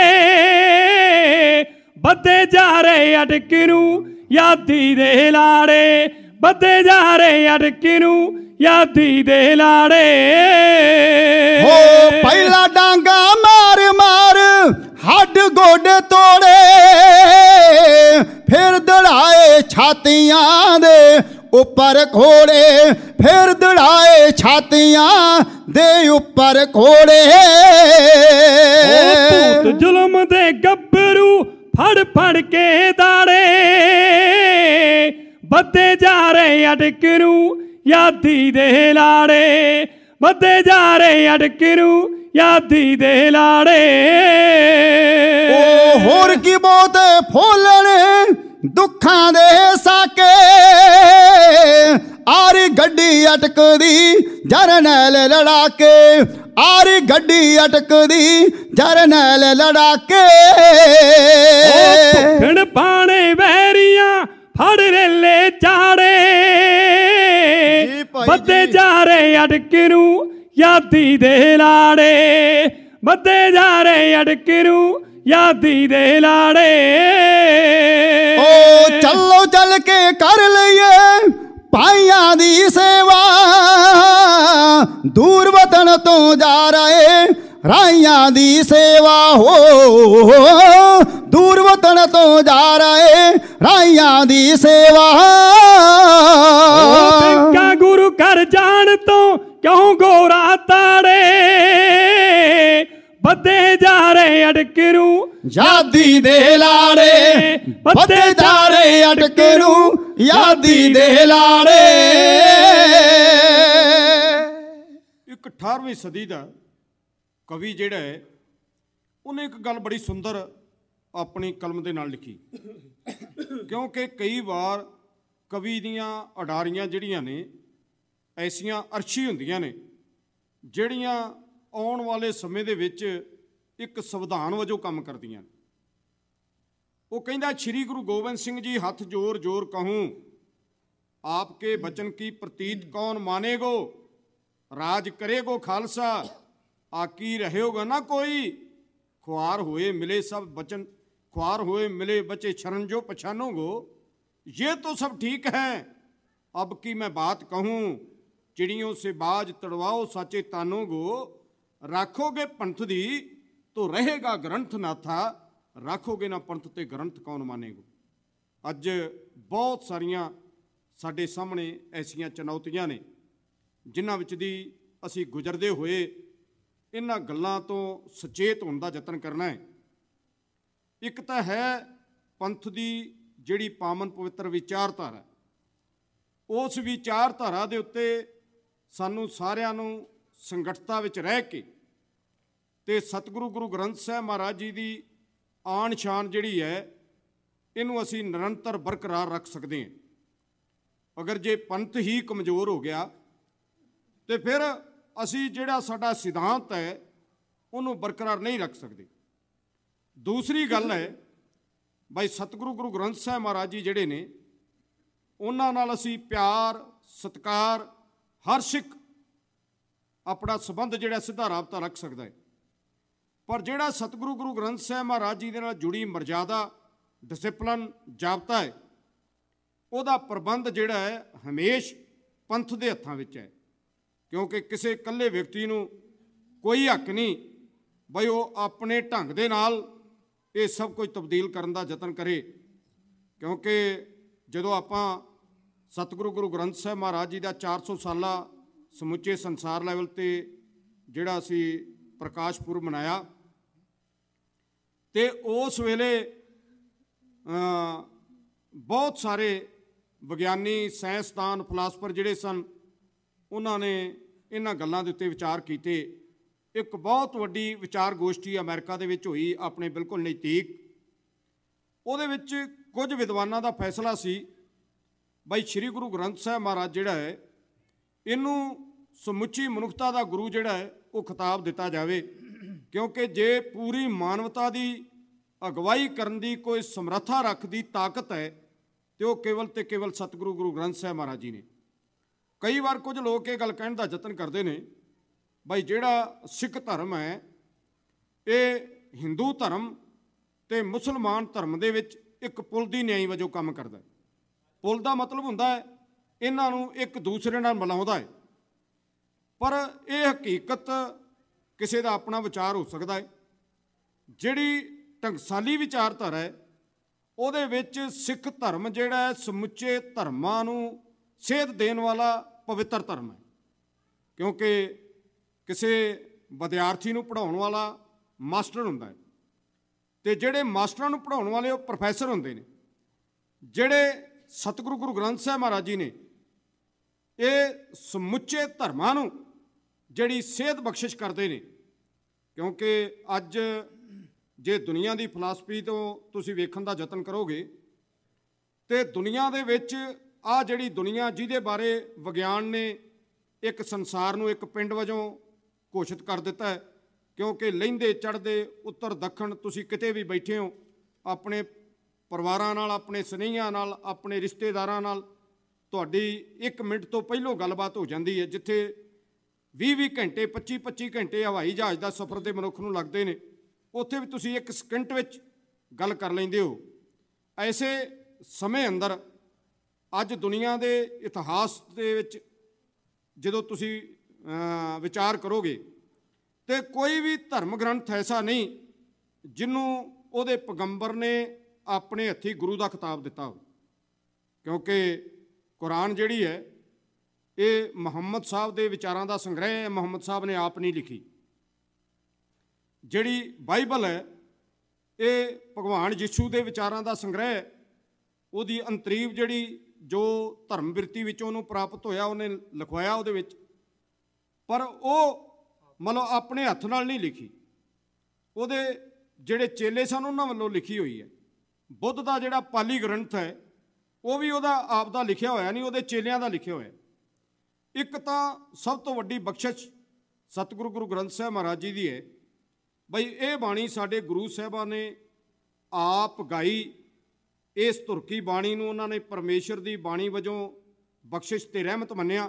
ਬੱਧੇ ਜਾ ਰਹੇ ਅਟਕ ਨੂੰ ਯਾਦੀ ਦੇ ਲਾੜੇ, ਬੱਧੇ ਜਾ ਰਹੇ ਅਟਕ ਨੂੰ ਯਾਦੀ ਦੇ ਲਾੜੇ। ਹੋ ਪਹਿਲਾ ਡਾਂਗਾ ਮਾਰ ਮਾਰ ਹੱਡ ਗੋਡੇ ਤੋੜੇ, ਫਿਰ ਦੜਾਏ ਛਾਤੀਆਂ ਦੇ ਉੱਪਰ ਘੋੜੇ, ਫਿਰ ਦੜਾਏ ਛਾਤੀਆਂ ਦੇ ਉੱਪਰ ਘੋੜੇ। ਭੂਤ ਜ਼ੁਲਮ ਦੇ ਗੱਭਰੂ ਫੜ ਫੜ ਕੇ ਦਾੜੇ, ਬੱਧੇ ਜਾ ਰਹੇ ਅਟਕ ਨੂੰ ਯਾਦੀ ਦੇ ਲਾੜੇ, ਬੱਧੇ ਜਾ ਰਹੇ ਅਟਕ ਨੂੰ ਯਾਦੀ ਦੇ ਲਾੜੇ। ਉਹ ਹੋਰ ਕੀ ਬਹੁਤ ਫੋਲਣੇ ਦੁੱਖਾਂ ਦੇ ਸਾਕੇ, ਆਰੀ ਗੱਡੀ ਅਟਕਦੀ ਜਰਨੈਲ ਲੜਾ ਕੇ, ਆਰੀ ਗੱਡੀ ਅਟਕਦੀ ਜਰਨੈਲ ਲੜਾ ਕੇ। ਭੁੱਖਣ ਪਾਣੇ ਵੈਰੀਆਂ ਫੜ ਰੇਲੇ ਚਾੜੇ, ਬੱਧੇ ਜਾ ਰਹੇ ਅਟਕ ਨੂੰ ਯਾਦੀ ਦੇ ਲਾੜੇ, ਬੱਧੇ ਜਾ ਰਹੇ ਅਟਕ ਨੂੰ ਯਾਦੀ ਦੇ ਲਾੜੇ। ਓ ਚੱਲੋ ਚੱਲ ਕੇ ਕਰ ਲਈਏ ਭਾਈਆਂ ਦੀ ਸੇਵਾ, ਦੂਰ ਵਤਨ ਤੋਂ ਜਾ ਰਹੇ ਰਾਈਆਂ ਦੀ ਸੇਵਾ ਹੋ, ਦੂਰ ਵਤਨ ਤੋਂ ਜਾ ਰਹੇ ਰਾਈਆਂ ਦੀ ਸੇਵਾ। ਬਿੰਕਾ ਗੁਰੂ ਘਰ ਜਾਣ ਤੋਂ ਕਿਉਂ ਗੋਰਾ ਤਾੜੇ, ਬੱਧੇ ਜਾ ਰਹੇ ਅਟਕ ਨੂੰ ਯਾਦੀ ਦੇ ਲਾੜੇ, ਬੱਧੇ ਜਾ ਰਹੇ ਅਟਕ ਨੂੰ ਯਾਦੀ ਦੇ ਲਾੜੇ। ਇੱਕ ਅਠਾਰਵੀਂ ਸਦੀ ਦਾ ਕਵੀ ਜਿਹੜਾ ਹੈ ਉਹਨੇ ਇੱਕ ਗੱਲ ਬੜੀ ਸੁੰਦਰ ਆਪਣੀ ਕਲਮ ਦੇ ਨਾਲ ਲਿਖੀ, ਕਿਉਂਕਿ ਕਈ ਵਾਰ ਕਵੀ ਦੀਆਂ ਅਡਾਰੀਆਂ ਜਿਹੜੀਆਂ ਨੇ ਐਸੀਆਂ ਅਰਸ਼ੀ ਹੁੰਦੀਆਂ ਨੇ ਜਿਹੜੀਆਂ ਆਉਣ ਵਾਲੇ ਸਮੇਂ ਦੇ ਵਿੱਚ ਇੱਕ ਸੰਵਿਧਾਨ ਵਜੋਂ ਕੰਮ ਕਰਦੀਆਂ ਨੇ। ਉਹ ਕਹਿੰਦਾ ਸ਼੍ਰੀ ਗੁਰੂ ਗੋਬਿੰਦ ਸਿੰਘ ਜੀ ਹੱਥ ਜੋਰ ਜੋਰ ਕਹੂੰ, ਆਪਕੇ ਬਚਨ ਕੀ ਪ੍ਰਤੀਤ ਕੌਣ ਮਾਨੇਗੋ, ਰਾਜ ਕਰੇਗੋ ਖਾਲਸਾ ਆਕੀ ਰਹੇਗਾ ਨਾ ਕੋਈ, ख्वार हुए मिले सब बचन, ख्वार हुए मिले बचे शरण जो पछानोगो, ये तो सब ठीक है। अब की मैं बात कहूँ, चिड़ियों से बाज तड़वाओ साचे तानोगो, राखोगे पंथ दी तो रहेगा ग्रंथ ना था, राखोगे ना पंथ ते ग्रंथ कौन मानेगो। अज बहुत सारियां साडे सामने ऐसियां चुनौतियां ने जिन्हां विच दी असीं गुजरदे होए इन्हां गल्लां तो सचेत होण दा यतन करना है। एक तां है पंथ दी जिहड़ी पावन पवित्र विचारधारा, उस विचारधारा दे उत्ते सानूं सारिआं नूं संगठता विच रह के ते सतगुरु गुरु ग्रंथ साहिब महाराज जी दी आन शान जिहड़ी है इहनूं असीं निरंतर बरकरार रख सकते हैं। अगर जे पंथ ही कमज़ोर हो गया तो फिर असी जिहड़ा साडा सिद्धांत है उन्होंने बरकरार नहीं रख सकते। दूसरी गल है भाई सतगुरु गुरु ग्रंथ साहिब महाराज जी जिहड़े ने उन्हां नाल असी प्यार सत्कार हर सिख अपना संबंध जिहड़ा सीधा राबता रख सकता है, पर जिहड़ा सतगुरु गुरु ग्रंथ साहिब महाराज जी दे नाल जुड़ी मर्यादा डिसिपलिन जाबता है ਉਹਦਾ ਪ੍ਰਬੰਧ ਜਿਹੜਾ ਹੈ ਹਮੇਸ਼ ਪੰਥ ਦੇ ਹੱਥਾਂ ਵਿੱਚ ਹੈ। ਕਿਉਂਕਿ ਕਿਸੇ ਇਕੱਲੇ ਵਿਅਕਤੀ ਨੂੰ ਕੋਈ ਹੱਕ ਨਹੀਂ ਬਈ ਉਹ ਆਪਣੇ ਢੰਗ ਦੇ ਨਾਲ ਇਹ ਸਭ ਕੁਝ ਤਬਦੀਲ ਕਰਨ ਦਾ ਯਤਨ ਕਰੇ। ਕਿਉਂਕਿ ਜਦੋਂ ਆਪਾਂ ਸਤਿਗੁਰੂ ਗੁਰੂ ਗ੍ਰੰਥ ਸਾਹਿਬ ਮਹਾਰਾਜ ਜੀ ਦਾ ਚਾਰ ਸੌ ਸਾਲਾ ਸਮੁੱਚੇ ਸੰਸਾਰ ਲੈਵਲ 'ਤੇ ਜਿਹੜਾ ਅਸੀਂ ਪ੍ਰਕਾਸ਼ ਪੁਰਬ ਮਨਾਇਆ। ਅਤੇ ਉਸ ਵੇਲੇ ਬਹੁਤ ਸਾਰੇ ਵਿਗਿਆਨੀ, ਸਾਇੰਸਦਾਨ, ਫਿਲਾਸਫਰ ਜਿਹੜੇ ਸਨ, ਉਹਨਾਂ ਨੇ ਇਹਨਾਂ ਗੱਲਾਂ ਦੇ ਉੱਤੇ ਵਿਚਾਰ ਕੀਤੇ। ਇੱਕ ਬਹੁਤ ਵੱਡੀ ਵਿਚਾਰ ਗੋਸ਼ਟੀ ਅਮਰੀਕਾ ਦੇ ਵਿੱਚ ਹੋਈ, ਆਪਣੇ ਬਿਲਕੁਲ ਨਜ਼ਦੀਕ। ਉਹਦੇ ਵਿੱਚ ਕੁਝ ਵਿਦਵਾਨਾਂ ਦਾ ਫੈਸਲਾ ਸੀ ਬਈ ਸ਼੍ਰੀ ਗੁਰੂ ਗ੍ਰੰਥ ਸਾਹਿਬ ਮਹਾਰਾਜ ਜਿਹੜਾ ਹੈ, ਇਹਨੂੰ ਸਮੁੱਚੀ ਮਨੁੱਖਤਾ ਦਾ ਗੁਰੂ ਜਿਹੜਾ ਹੈ ਉਹ ਖਿਤਾਬ ਦਿੱਤਾ ਜਾਵੇ, ਕਿਉਂਕਿ ਜੇ ਪੂਰੀ ਮਾਨਵਤਾ ਦੀ ਅਗਵਾਈ ਕਰਨ ਦੀ ਕੋਈ ਸਮਰੱਥਾ ਰੱਖਦੀ ਤਾਕਤ ਹੈ ਤੇ ਉਹ ਕੇਵਲ ਤੇ ਕੇਵਲ ਸਤਿਗੁਰੂ ਗੁਰੂ ਗ੍ਰੰਥ ਸਾਹਿਬ ਮਹਾਰਾਜ ਜੀ ਨੇ। ਕਈ ਵਾਰ ਕੁਝ ਲੋਕ ਇਹ ਗੱਲ ਕਹਿਣ ਦਾ ਯਤਨ ਕਰਦੇ ਨੇ ਬਈ ਜਿਹੜਾ ਸਿੱਖ ਧਰਮ ਹੈ ਇਹ ਹਿੰਦੂ ਧਰਮ ਤੇ ਮੁਸਲਮਾਨ ਧਰਮ ਦੇ ਵਿੱਚ ਇੱਕ ਪੁਲ ਦੀ ਨਿਆਈ ਵਜੋਂ ਕੰਮ ਕਰਦਾ ਹੈ। ਪੁਲ ਦਾ ਮਤਲਬ ਹੁੰਦਾ ਹੈ ਇਹਨਾਂ ਨੂੰ ਇੱਕ ਦੂਸਰੇ ਨਾਲ ਮਿਲਾਉਂਦਾ ਹੈ, ਪਰ ਇਹ ਹਕੀਕਤ ਕਿਸੇ ਦਾ ਆਪਣਾ ਵਿਚਾਰ ਹੋ ਸਕਦਾ ਹੈ। ਜਿਹੜੀ ਟਕਸਾਲੀ ਵਿਚਾਰਧਾਰਾ ਹੈ ਉਹਦੇ ਵਿੱਚ ਸਿੱਖ ਧਰਮ ਜਿਹੜਾ ਹੈ ਸਮੁੱਚੇ ਧਰਮਾਂ ਨੂੰ ਸੇਧ ਦੇਣ ਵਾਲਾ ਪਵਿੱਤਰ ਧਰਮ ਹੈ, ਕਿਉਂਕਿ ਕਿਸੇ ਵਿਦਿਆਰਥੀ ਨੂੰ ਪੜ੍ਹਾਉਣ ਵਾਲਾ ਮਾਸਟਰ ਹੁੰਦਾ ਹੈ ਅਤੇ ਜਿਹੜੇ ਮਾਸਟਰਾਂ ਨੂੰ ਪੜ੍ਹਾਉਣ ਵਾਲੇ ਉਹ ਪ੍ਰੋਫੈਸਰ ਹੁੰਦੇ ਨੇ। ਜਿਹੜੇ ਸਤਿਗੁਰੂ ਗੁਰੂ ਗ੍ਰੰਥ ਸਾਹਿਬ ਮਹਾਰਾਜ ਜੀ ਨੇ ਇਹ ਸਮੁੱਚੇ ਧਰਮਾਂ ਨੂੰ ਜਿਹੜੀ ਸੇਧ ਬਖਸ਼ਿਸ਼ ਕਰਦੇ ਨੇ, ਕਿਉਂਕਿ ਅੱਜ ਜੇ ਦੁਨੀਆ ਦੀ ਫਿਲਾਸਫੀ ਤੋਂ ਤੁਸੀਂ ਵੇਖਣ ਦਾ ਯਤਨ ਕਰੋਗੇ ਤੇ ਦੁਨੀਆ ਦੇ ਵਿੱਚ ਆ ਜਿਹੜੀ ਦੁਨੀਆ ਜਿਹਦੇ ਬਾਰੇ ਵਿਗਿਆਨ ਨੇ ਇੱਕ ਸੰਸਾਰ ਨੂੰ ਇੱਕ ਪਿੰਡ ਵਜੋਂ ਘੋਸ਼ਿਤ ਕਰ ਦਿੱਤਾ ਹੈ, ਕਿਉਂਕਿ ਲਹਿੰਦੇ ਚੜ੍ਹਦੇ ਉੱਤਰ ਦੱਖਣ ਤੁਸੀਂ ਕਿਤੇ ਵੀ ਬੈਠੇ ਹੋ, ਆਪਣੇ ਪਰਿਵਾਰਾਂ ਨਾਲ, ਆਪਣੇ ਸਨੇਹੀਆਂ ਨਾਲ, ਆਪਣੇ ਰਿਸ਼ਤੇਦਾਰਾਂ ਨਾਲ ਤੁਹਾਡੀ ਇੱਕ ਮਿੰਟ ਤੋਂ ਪਹਿਲੋਂ ਗੱਲਬਾਤ ਹੋ ਜਾਂਦੀ ਹੈ। ਜਿੱਥੇ ਵੀਹ ਵੀਹ ਘੰਟੇ, ਪੱਚੀ ਪੱਚੀ ਘੰਟੇ ਹਵਾਈ ਜਹਾਜ਼ ਦਾ ਸਫ਼ਰ ਦੇ ਮਨੁੱਖ ਨੂੰ ਲੱਗਦੇ ਨੇ, ਉੱਥੇ ਵੀ ਤੁਸੀਂ ਇੱਕ ਸਕਿੰਟ ਵਿੱਚ ਗੱਲ ਕਰ ਲੈਂਦੇ ਹੋ। ਐਸੇ ਸਮੇਂ ਅੰਦਰ ਅੱਜ ਦੁਨੀਆ ਦੇ ਇਤਿਹਾਸ ਦੇ ਵਿੱਚ ਜਦੋਂ ਤੁਸੀਂ ਵਿਚਾਰ ਕਰੋਗੇ ਤੇ ਕੋਈ ਵੀ ਧਰਮ ਗ੍ਰੰਥ ਐਸਾ ਨਹੀਂ ਜਿਹਨੂੰ ਉਹਦੇ ਪੈਗੰਬਰ ਨੇ ਆਪਣੇ ਹੱਥੀਂ ਗੁਰੂ ਦਾ ਖਿਤਾਬ ਦਿੱਤਾ ਹੋ, ਕਿਉਂਕਿ ਕੁਰਾਨ ਜਿਹੜੀ ਹੈ ਇਹ ਮੁਹੰਮਦ ਸਾਹਿਬ ਦੇ ਵਿਚਾਰਾਂ ਦਾ ਸੰਗ੍ਰਹਿ ਹੈ। ਮੁਹੰਮਦ ਸਾਹਿਬ ਨੇ ਆਪ ਨਹੀਂ ਲਿਖੀ। ਜਿਹੜੀ ਬਾਈਬਲ ਹੈ ਇਹ ਭਗਵਾਨ ਯਿਸੂ ਦੇ ਵਿਚਾਰਾਂ ਦਾ ਸੰਗ੍ਰਹਿ ਹੈ। ਉਹਦੀ ਅੰਤਰੀਵ ਜਿਹੜੀ ਜੋ ਧਰਮ ਬਿਰਤੀ ਵਿੱਚੋਂ ਉਹਨੂੰ ਪ੍ਰਾਪਤ ਹੋਇਆ ਉਹਨੇ ਲਿਖਵਾਇਆ ਉਹਦੇ ਵਿੱਚ, ਪਰ ਉਹ ਮਤਲਬ ਆਪਣੇ ਹੱਥ ਨਾਲ ਨਹੀਂ ਲਿਖੀ, ਉਹਦੇ ਜਿਹੜੇ ਚੇਲੇ ਸਨ ਉਹਨਾਂ ਵੱਲੋਂ ਲਿਖੀ ਹੋਈ ਹੈ। ਬੁੱਧ ਦਾ ਜਿਹੜਾ ਪਾਲੀ ਗ੍ਰੰਥ ਹੈ ਉਹ ਵੀ ਉਹਦਾ ਆਪ ਦਾ ਲਿਖਿਆ ਹੋਇਆ ਨਹੀਂ, ਉਹਦੇ ਚੇਲਿਆਂ ਦਾ ਲਿਖਿਆ ਹੋਇਆ। ਇੱਕ ਤਾਂ ਸਭ ਤੋਂ ਵੱਡੀ ਬਖਸ਼ਿਸ਼ ਸਤਿਗੁਰੂ ਗੁਰੂ ਗ੍ਰੰਥ ਸਾਹਿਬ ਮਹਾਰਾਜ ਜੀ ਦੀ ਹੈ ਬਈ ਇਹ ਬਾਣੀ ਸਾਡੇ ਗੁਰੂ ਸਾਹਿਬਾਂ ਨੇ ਆਪ ਗਾਈ। ਇਸ ਧੁਰਕੀ ਬਾਣੀ ਨੂੰ ਉਹਨਾਂ ਨੇ ਪਰਮੇਸ਼ਰ ਦੀ ਬਾਣੀ ਵਜੋਂ ਬਖਸ਼ਿਸ਼ ਤੇ ਰਹਿਮਤ ਮੰਨਿਆ।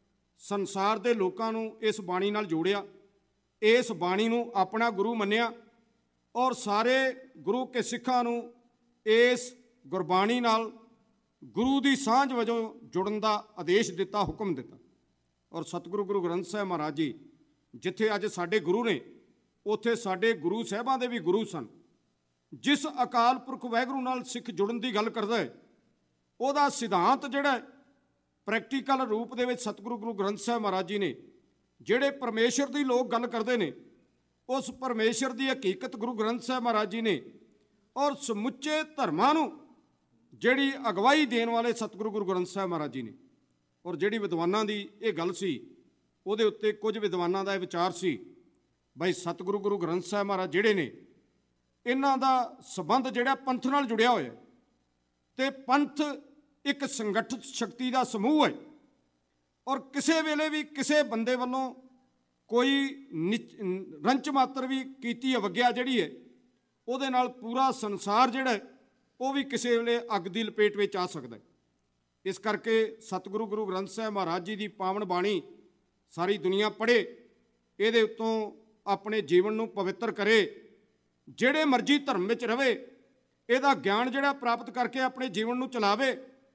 ਸੰਸਾਰ ਦੇ ਲੋਕਾਂ ਨੂੰ ਇਸ ਬਾਣੀ ਨਾਲ ਜੋੜਿਆ, ਇਸ ਬਾਣੀ ਨੂੰ ਆਪਣਾ ਗੁਰੂ ਮੰਨਿਆ ਔਰ ਸਾਰੇ ਗੁਰੂ ਕੇ ਸਿੱਖਾਂ ਨੂੰ ਇਸ ਗੁਰਬਾਣੀ ਨਾਲ ਗੁਰੂ ਦੀ ਸਾਂਝ ਵਜੋਂ ਜੁੜਨ ਦਾ ਆਦੇਸ਼ ਦਿੱਤਾ, ਹੁਕਮ ਦਿੱਤਾ। ਔਰ ਸਤਿਗੁਰੂ ਗੁਰੂ ਗ੍ਰੰਥ ਸਾਹਿਬ ਮਹਾਰਾਜ ਜੀ ਜਿੱਥੇ ਅੱਜ ਸਾਡੇ ਗੁਰੂ ਨੇ, ਉੱਥੇ ਸਾਡੇ ਗੁਰੂ ਸਾਹਿਬਾਂ ਦੇ ਵੀ ਗੁਰੂ ਸਨ। ਜਿਸ ਅਕਾਲ ਪੁਰਖ ਵਾਹਿਗੁਰੂ ਨਾਲ ਸਿੱਖ ਜੁੜਨ ਦੀ ਗੱਲ ਕਰਦਾ ਹੈ ਉਹਦਾ ਸਿਧਾਂਤ ਜਿਹੜਾ ਪ੍ਰੈਕਟੀਕਲ ਰੂਪ ਦੇ ਵਿੱਚ ਸਤਿਗੁਰੂ ਗੁਰੂ ਗ੍ਰੰਥ ਸਾਹਿਬ ਮਹਾਰਾਜ ਜੀ ਨੇ, ਜਿਹੜੇ ਪਰਮੇਸ਼ਰ ਦੀ ਲੋਕ ਗੱਲ ਕਰਦੇ ਨੇ ਉਸ ਪਰਮੇਸ਼ਰ ਦੀ ਹਕੀਕਤ ਗੁਰੂ ਗ੍ਰੰਥ ਸਾਹਿਬ ਮਹਾਰਾਜ ਜੀ ਨੇ ਔਰ ਸਮੁੱਚੇ ਧਰਮਾਂ ਨੂੰ ਜਿਹੜੀ ਅਗਵਾਈ ਦੇਣ ਵਾਲੇ ਸਤਿਗੁਰੂ ਗੁਰੂ ਗ੍ਰੰਥ ਸਾਹਿਬ ਮਹਾਰਾਜ ਜੀ ਨੇ। ਔਰ ਜਿਹੜੀ ਵਿਦਵਾਨਾਂ ਦੀ ਇਹ ਗੱਲ ਸੀ ਉਹਦੇ ਉੱਤੇ ਕੁਝ ਵਿਦਵਾਨਾਂ ਦਾ ਇਹ ਵਿਚਾਰ ਸੀ ਬਈ ਸਤਿਗੁਰੂ ਗੁਰੂ ਗ੍ਰੰਥ ਸਾਹਿਬ ਮਹਾਰਾਜ ਜਿਹੜੇ ਨੇ ਇਹਨਾਂ ਦਾ ਸੰਬੰਧ ਜਿਹੜਾ ਪੰਥ ਨਾਲ ਜੁੜਿਆ ਹੋਇਆ ਤੇ ਪੰਥ ਇੱਕ ਸੰਗਠਿਤ ਸ਼ਕਤੀ ਦਾ ਸਮੂਹ ਹੈ ਔਰ ਕਿਸੇ ਵੇਲੇ ਵੀ ਕਿਸੇ ਬੰਦੇ ਵੱਲੋਂ ਕੋਈ ਰੰਚ ਮਾਤਰ ਵੀ ਕੀਤੀ ਅਵੱਗਿਆ ਜਿਹੜੀ ਹੈ ਉਹਦੇ ਨਾਲ ਪੂਰਾ ਸੰਸਾਰ ਜਿਹੜਾ ਉਹ ਵੀ ਕਿਸੇ ਵੇਲੇ ਅੱਗ ਦੀ ਲਪੇਟ ਵਿੱਚ ਆ ਸਕਦਾ ਹੈ। ਇਸ ਕਰਕੇ ਸਤਿਗੁਰੂ ਗੁਰੂ ਗ੍ਰੰਥ ਸਾਹਿਬ ਮਹਾਰਾਜ ਜੀ ਦੀ ਪਾਵਨ ਬਾਣੀ ਸਾਰੀ ਦੁਨੀਆ ਪੜ੍ਹੇ, ਇਹਦੇ ਉੱਤੋਂ ਆਪਣੇ ਜੀਵਨ ਨੂੰ ਪਵਿੱਤਰ ਕਰੇ। ਜਿਹੜੇ ਮਰਜ਼ੀ ਧਰਮ ਵਿੱਚ ਰਵੇ ਇਹਦਾ ਗਿਆਨ ਜਿਹੜਾ ਪ੍ਰਾਪਤ ਕਰਕੇ ਆਪਣੇ ਜੀਵਨ ਨੂੰ ਚਲਾਵੇ,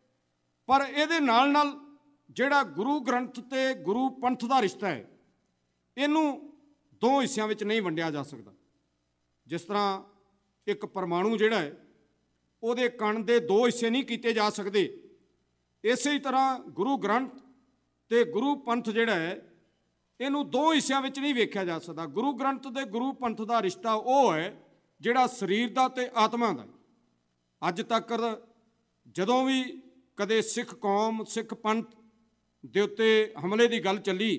ਪਰ ਇਹਦੇ ਨਾਲ ਨਾਲ ਜਿਹੜਾ ਗੁਰੂ ਗ੍ਰੰਥ ਤੇ ਗੁਰੂ ਪੰਥ ਦਾ ਰਿਸ਼ਤਾ ਹੈ ਇਹਨੂੰ ਦੋ ਹਿੱਸਿਆਂ ਵਿੱਚ ਨਹੀਂ ਵੰਡਿਆ ਜਾ ਸਕਦਾ। ਜਿਸ ਤਰ੍ਹਾਂ ਇੱਕ ਪਰਮਾਣੂ ਜਿਹੜਾ ਹੈ ਉਹਦੇ ਕਣ ਦੇ ਦੋ ਹਿੱਸੇ ਨਹੀਂ ਕੀਤੇ ਜਾ ਸਕਦੇ, ਇਸੇ ਤਰ੍ਹਾਂ ਗੁਰੂ ਗ੍ਰੰਥ ਤੇ ਗੁਰੂ ਪੰਥ ਜਿਹੜਾ ਹੈ, ਇਹਨੂੰ ਦੋ ਹਿੱਸਿਆਂ ਵਿੱਚ ਨਹੀਂ ਵੇਖਿਆ ਜਾ ਸਕਦਾ। ਗੁਰੂ ਗ੍ਰੰਥ ਤੇ ਗੁਰੂ ਪੰਥ ਦਾ ਰਿਸ਼ਤਾ ਉਹ ਹੈ ਜਿਹੜਾ ਸਰੀਰ ਦਾ ਤੇ ਆਤਮਾ ਦਾ। ਅੱਜ ਤੱਕ ਜਦੋਂ ਵੀ ਕਦੇ ਸਿੱਖ ਕੌਮ, ਸਿੱਖ ਪੰਥ ਦੇ ਉੱਤੇ ਹਮਲੇ ਦੀ ਗੱਲ ਚੱਲੀ,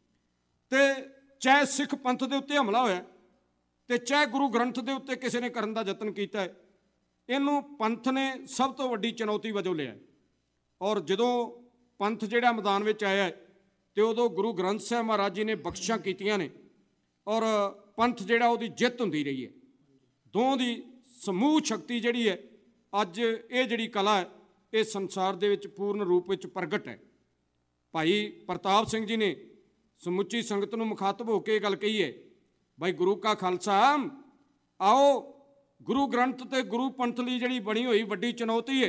ਤੇ ਚਾਹੇ ਸਿੱਖ ਪੰਥ ਦੇ ਉੱਤੇ ਹਮਲਾ ਹੋਇਆ ਤੇ ਚਾਹੇ ਗੁਰੂ ਗ੍ਰੰਥ ਦੇ ਉੱਤੇ ਕਿਸੇ ਨੇ ਕਰਨ ਦਾ ਯਤਨ ਕੀਤਾ ਹੈ, ਇਹਨੂੰ ਪੰਥ ਨੇ ਸਭ ਤੋਂ ਵੱਡੀ ਚੁਣੌਤੀ ਵਜੋਂ ਲਿਆ। ਔਰ ਜਦੋਂ ਪੰਥ ਜਿਹੜਾ ਮੈਦਾਨ ਵਿੱਚ ਆਇਆ ਤੇ ਉਦੋਂ ਗੁਰੂ ਗ੍ਰੰਥ ਸਾਹਿਬ ਮਹਾਰਾਜ ਜੀ ਨੇ ਬਖਸ਼ਿਸ਼ਾਂ ਕੀਤੀਆਂ ਨੇ, ਔਰ ਪੰਥ ਜਿਹੜਾ ਉਹਦੀ ਜਿੱਤ ਹੁੰਦੀ ਰਹੀ ਹੈ। ਦੋਹਾਂ ਦੀ ਸਮੂਹ ਸ਼ਕਤੀ ਜਿਹੜੀ ਹੈ, ਅੱਜ ਇਹ ਜਿਹੜੀ ਕਲਾ ਹੈ, ਇਹ ਸੰਸਾਰ ਦੇ ਵਿੱਚ ਪੂਰਨ ਰੂਪ ਵਿੱਚ ਪ੍ਰਗਟ ਹੈ। ਭਾਈ ਪ੍ਰਤਾਪ ਸਿੰਘ ਜੀ ਨੇ ਸਮੁੱਚੀ ਸੰਗਤ ਨੂੰ ਮੁਖਾਤਬ ਹੋ ਕੇ ਇਹ ਗੱਲ ਕਹੀ ਹੈ, ਭਾਈ ਗੁਰੂ ਕਾ ਖਾਲਸਾ, ਆਓ ਗੁਰੂ ਗ੍ਰੰਥ ਤੇ ਗੁਰੂ ਪੰਥ ਲਈ ਜਿਹੜੀ ਬਣੀ ਹੋਈ ਵੱਡੀ ਚੁਣੌਤੀ ਹੈ,